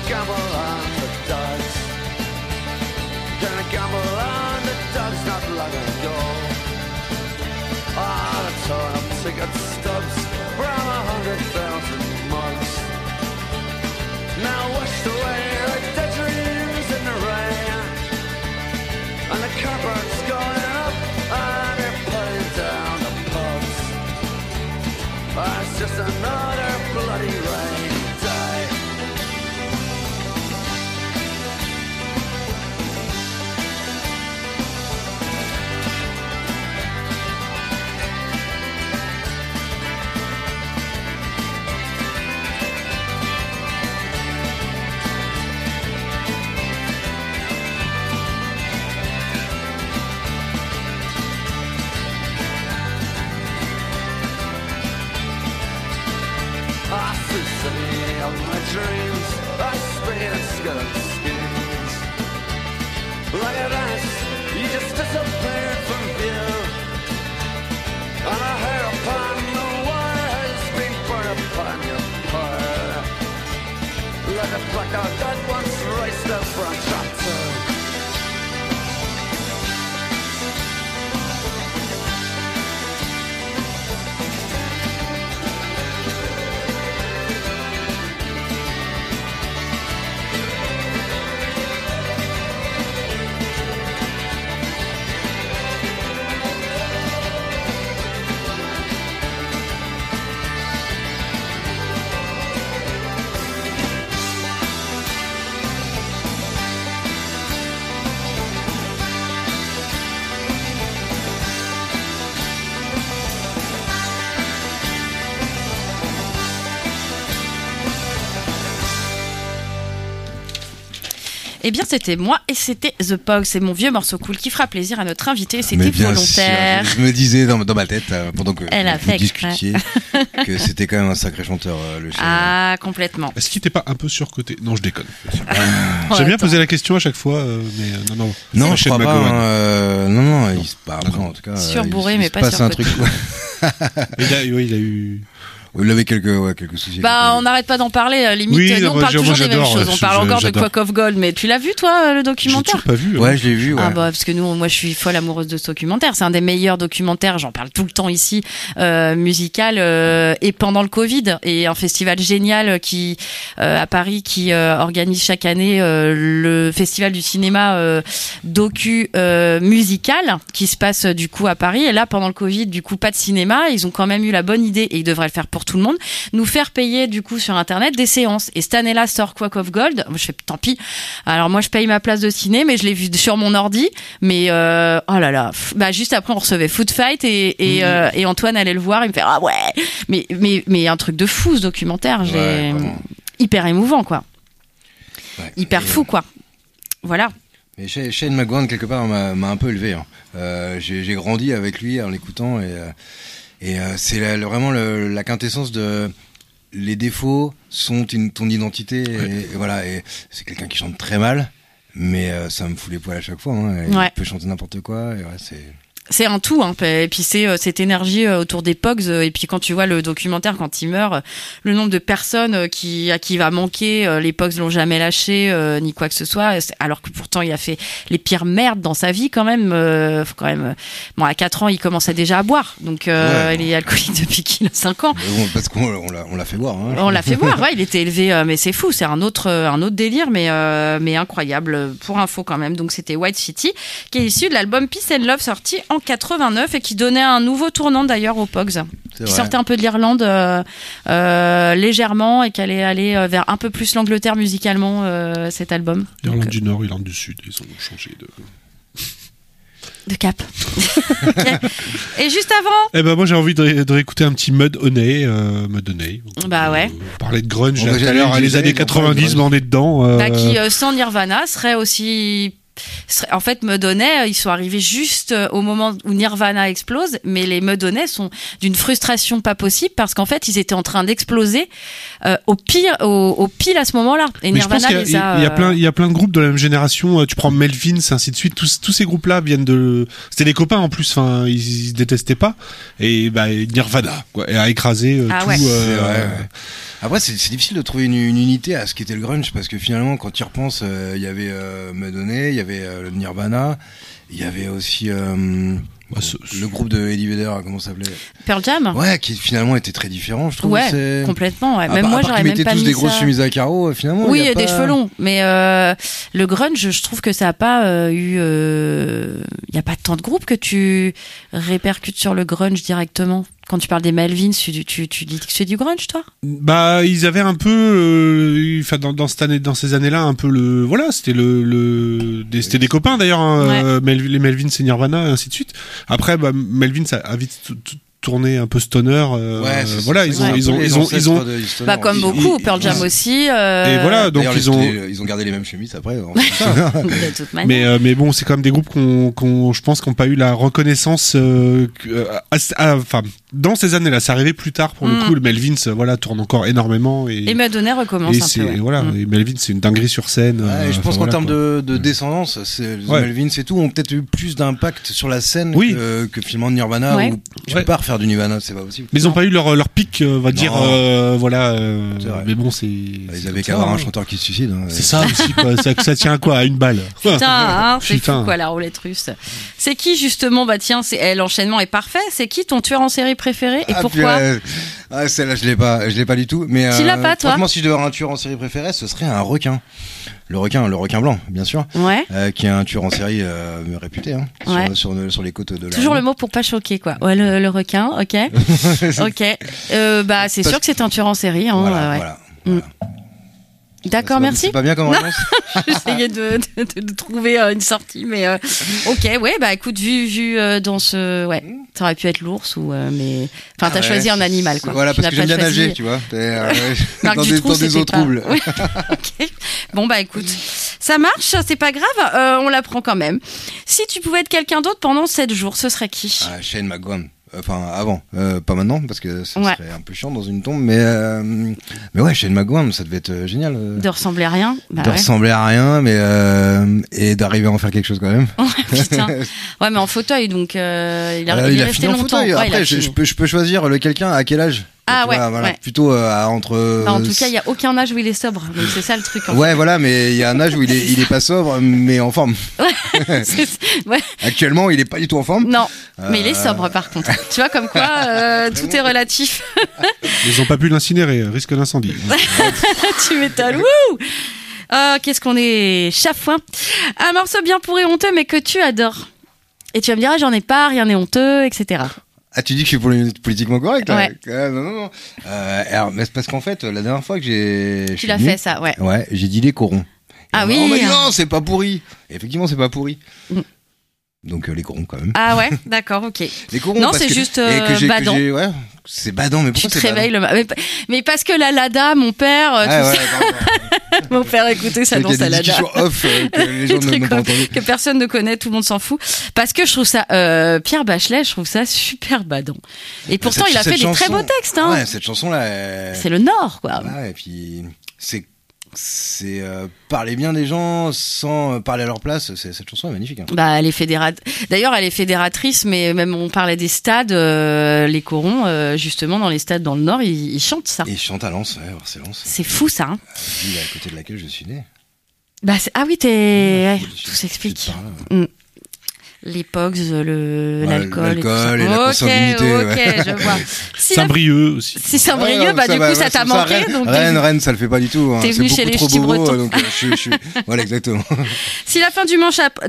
gamble on the dogs. Gonna gamble on the dogs not long ago. On a torn up ticket stubs from 100,000 mugs. Now washed away like dead dreams in the rain. And the cupboard's going up and they're putting down the pubs. It's just another bloody rain day. I see city of my dreams. I spin and skirt skins. Like a dance, you just disappeared from view. And a hair upon the wire has been burned upon your pyre. Like a blackout that once raced the front tractor. Eh bien, c'était moi et c'était The Pogs. C'est mon vieux morceau cool qui fera plaisir à notre invité. C'était Mais bien volontaire. sûr, je me disais dans ma tête, pendant que Elle a vous fait discutiez, que c'était quand même un sacré chanteur, le chien. Ah, complètement. Est-ce qu'il n'était pas un peu surcoté? Non, je déconne. Ouais, J'aime bien attends. poser la question à chaque fois, mais non. Non, C'est je crois Shane pas. McGowan. Non, il se parle pas, en tout cas. Surbourré, mais il se pas passe un surcoté. truc. quoi. Il a eu. Il avait quelques soucis. Bah, on n'arrête pas d'en parler. Limite, Oui, nous, non, on moi, parle toujours des mêmes j'adore, choses. On parle encore de j'adore. Quack of Gold. Mais tu l'as vu, toi, le J'ai documentaire? toujours pas vu. Ouais, je l'ai vu, ouais. Ah bah parce que moi je suis folle amoureuse de ce documentaire, c'est un des meilleurs documentaires, j'en parle tout le temps ici, musical et pendant le Covid, et un festival génial qui à Paris qui organise chaque année le festival du cinéma docu musical qui se passe du coup à Paris, et là pendant le Covid du coup pas de cinéma, ils ont quand même eu la bonne idée, et ils devraient le faire pour tout le monde, nous faire payer du coup sur internet des séances, et cette année-là sort Quack of Gold. Moi je fais tant pis, alors moi je paye ma place de ciné, mais je l'ai vu sur mon ordi, mais oh là là, bah juste après on recevait Food Fight et Antoine allait le voir, il me fait ah ouais, mais un truc de fou ce documentaire, Ouais, vraiment. hyper émouvant quoi, Ouais. hyper fou quoi, voilà. Mais Shane McGowan, quelque part, m'a un peu élevé. Hein. J'ai grandi avec lui en l'écoutant, et c'est vraiment la quintessence de les défauts sont ton identité, et voilà. Et c'est quelqu'un qui chante très mal, mais ça me fout les poils à chaque fois. Hein. Il Ouais. peut chanter n'importe quoi, et ouais, C'est un tout, hein. Et puis c'est cette énergie autour des Pogs. Et puis quand tu vois le documentaire, quand il meurt, le nombre de personnes à qui il va manquer, les Pogs l'ont jamais lâché, ni quoi que ce soit. Alors que pourtant il a fait les pires merdes dans sa vie quand même. Faut quand même. Bon, à 4 ans, il commençait déjà à boire. Donc Ouais. il est alcoolique depuis qu'il a 5 ans. mais bon, parce qu'on l'a fait voir. Hein. On l'a fait voir, ouais, il était élevé, mais c'est fou, c'est un autre délire, mais incroyable, pour info quand même. Donc c'était White City, qui est issu de l'album Peace and Love, sorti en 89, et qui donnait un nouveau tournant d'ailleurs aux Pogs, qui vrai. sortait un peu de l'Irlande légèrement, et qui allait aller vers un peu plus l'Angleterre musicalement, cet album. Irlande Donc, du Nord, Irlande du Sud, ils ont changé de cap. Ok. Et juste avant, Eh ben moi j'ai envie de réécouter un petit Mud Honey. Bah ouais. On parlait de grunge On là, va tout à jamais l'heure, les utiliser, années on parle de 90, grunge. mais on est dedans. bah, qui sans Nirvana serait aussi. En fait, Mudhoney, ils sont arrivés juste au moment où Nirvana explose, mais les Mudhoney sont d'une frustration pas possible, parce qu'en fait, ils étaient en train d'exploser au pile à ce moment-là. Et Mais je pense Nirvana qu'il y a, il y a plein de groupes de la même génération. Tu prends Melvins, ainsi de suite. Tous ces groupes-là viennent de. C'était des copains en plus. Enfin, ils se détestaient pas. Et bah Nirvana, quoi, et a écrasé Ah tout. ouais. C'est vrai, ouais. Après, c'est difficile de trouver une unité à ce qu'était le grunge, parce que finalement, quand tu y repenses, il y avait Madonna, il y avait le Nirvana, il y avait aussi le groupe de Eddie Vedder, comment ça s'appelait? Pearl Jam. Ouais, qui finalement était très différent, je trouve. Ouais, complètement. Ouais. Même À moi, part j'aurais qu'ils même mettaient pas tous mis des grosses ça. chemises à carreaux, finalement. Oui, il y a et des pas- cheveux longs. Mais le grunge, je trouve que ça a pas eu. Il y a pas tant de groupes que tu répercutes sur le grunge directement. Quand tu parles des Melvins, tu dis que c'est du grunge, toi? Bah, ils avaient un peu, enfin, dans ces années-là, un peu c'était c'était des copains d'ailleurs, hein, les Melvins et Nirvana, et ainsi de suite. Après, bah, Melvins a vite tourné un peu stoner. Voilà, ils ont. Bah, comme beaucoup, Pearl Jam aussi. Et voilà, donc D'ailleurs, ils ont gardé les mêmes chemises après. De toute manière. Mais bon, c'est quand même des groupes je pense, qui n'ont pas eu la reconnaissance, enfin, dans ces années-là. C'est arrivé plus tard pour le coup. Le Melvins, voilà, tourne encore énormément et Madonna recommence un peu. Voilà, et Melvins, c'est une dinguerie sur scène. Ouais, je pense qu'en termes quoi. de descendance, les Melvins et tout ont peut-être eu plus d'impact sur la scène que finalement Nirvana, où tu peux pas refaire du Nirvana, c'est pas possible. Mais ils ont pas eu leur pic, on va dire, voilà. Mais bon, c'est. Ils avaient qu'à avoir un chanteur qui se suicide. Hein, c'est ça aussi, quoi. Ça tient à quoi? À une balle. Putain, c'est fou, quoi, la roulette russe. C'est qui, justement, bah tiens, l'enchaînement est parfait. C'est qui ton tueur en série préféré et pourquoi? Celle-là, je l'ai pas du tout. Mais tu l'as pas, toi? Franchement, si je devais avoir un tueur en série préféré, ce serait un requin. Le requin blanc, bien sûr. Ouais. Qui est un tueur en série réputé, hein, sur les côtes de la. Toujours le mot pour pas choquer, quoi. Ouais, le requin, ok. Ok. Bah, c'est sûr que c'est un tueur en série, hein. Voilà. D'accord, merci. C'est pas bien comme réponse. J'essayais de trouver une sortie, mais ok, ouais, bah écoute, vu dans ce, ça aurait pu être l'ours ou mais, enfin, t'as choisi un animal, quoi. Voilà, parce que j'aime bien nager, tu vois. Dans des eaux troubles. Ouais. Ok. Bon bah écoute, ça marche, c'est pas grave, on l'apprend quand même. Si tu pouvais être quelqu'un d'autre pendant 7 jours, ce serait qui? Shane McGowan. Enfin, avant, pas maintenant, parce que ça serait un peu chiant dans une tombe, mais ouais, Shane McGowan, ça devait être génial. De ressembler à rien. Ressembler à rien, mais et d'arriver à en faire quelque chose quand même. Ouais, putain. Ouais, mais en fauteuil, donc il est resté fini en longtemps. fauteuil. Ouais, après, je peux choisir quelqu'un à quel âge. Ah ouais, voilà, plutôt entre. En tout cas, il y a aucun âge où il est sobre, donc c'est ça le truc. Ouais, voilà, mais il y a un âge où il est pas sobre, mais en forme. Ouais. Actuellement, il est pas du tout en forme. Non, mais il est sobre par contre. Tu vois comme quoi tout est relatif. Ils ont pas pu l'incinérer, risque d'incendie. Tu m'étonnes. Wouh. Qu'est-ce qu'on est chafouin. Un morceau bien pourri honteux, mais que tu adores. Et tu vas me dire, j'en ai pas, rien n'est honteux, etc. Ah, tu dis que je suis politiquement correct, là? Ouais. Non. Alors, mais c'est parce qu'en fait, la dernière fois que j'ai. Tu l'as fait, ça, ouais. Ouais, j'ai dit les corons. Ah oui. On m'a dit non, c'est pas pourri. Et effectivement, c'est pas pourri. Donc les corons quand même. Ah ouais, d'accord, ok. Les corons. Non, c'est juste badant. Ouais, c'est badant, mais pourquoi tu te réveilles mais parce que la Lada, mon père. Mon père écoutait ça dans sa Lada. Off, que les gens n'ont pas entendu. Que personne ne connaît, tout le monde s'en fout. Parce que je trouve ça, Pierre Bachelet, je trouve ça super badant. Et pourtant, il a fait des très beaux textes, hein. Ouais, cette chanson-là. C'est le Nord, quoi. Ouais, et puis c'est parler bien des gens sans parler à leur place. Cette chanson est magnifique. Hein. Bah, elle est D'ailleurs, elle est fédératrice, mais même on parlait des stades, les corons, justement dans les stades dans le Nord, ils chantent ça. Et ils chantent à Lens, c'est Lens. C'est fou ça. Hein. Ville à côté de laquelle je suis né. Bah ah oui, tout s'explique. Les pogs, l'alcool, et la consanguinité. Ok, je vois. Saint-Brieuc aussi. Si Saint-Brieuc, bah du coup ça t'a manqué. Rennes, ça le fait pas du tout. T'es venu chez les ch'tis bretons. Donc voilà, exactement. Si la fin du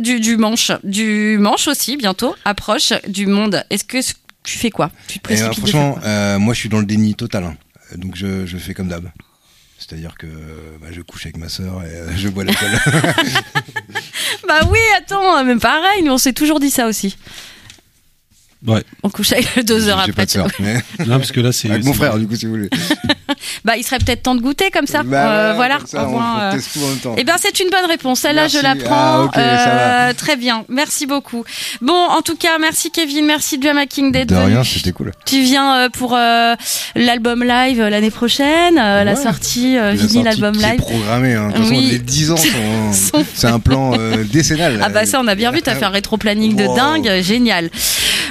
manche aussi bientôt approche du monde, est-ce que tu fais quoi? Tu te précipites? Franchement, moi je suis dans le déni total. Hein. Donc je fais comme d'hab. C'est-à-dire que je couche avec ma sœur et je bois l'alcool. Bah oui, attends, même pareil, nous on s'est toujours dit ça aussi. Ouais. On couche avec 2 heures après. Pas de sœur, mais... Non, parce que là c'est. Avec mon frère, du coup, si vous voulez. Bah, il serait peut-être temps de goûter comme ça. Voilà. Comme ça, on teste tout en même temps. Eh ben, c'est une bonne réponse. Celle-là, je la prends. Ah, okay, ça va. Très bien. Merci beaucoup. Bon, en tout cas, merci Kevin, merci Drama King d'être venu. De rien, c'était cool. Tu viens pour l'album live l'année prochaine, la sortie vinyle album live. C'est programmé. Hein. De toute façon, les 10 ans c'est un plan décennal. Ah bah ça, on a bien vu. T'as fait un rétro-planning de dingue, génial.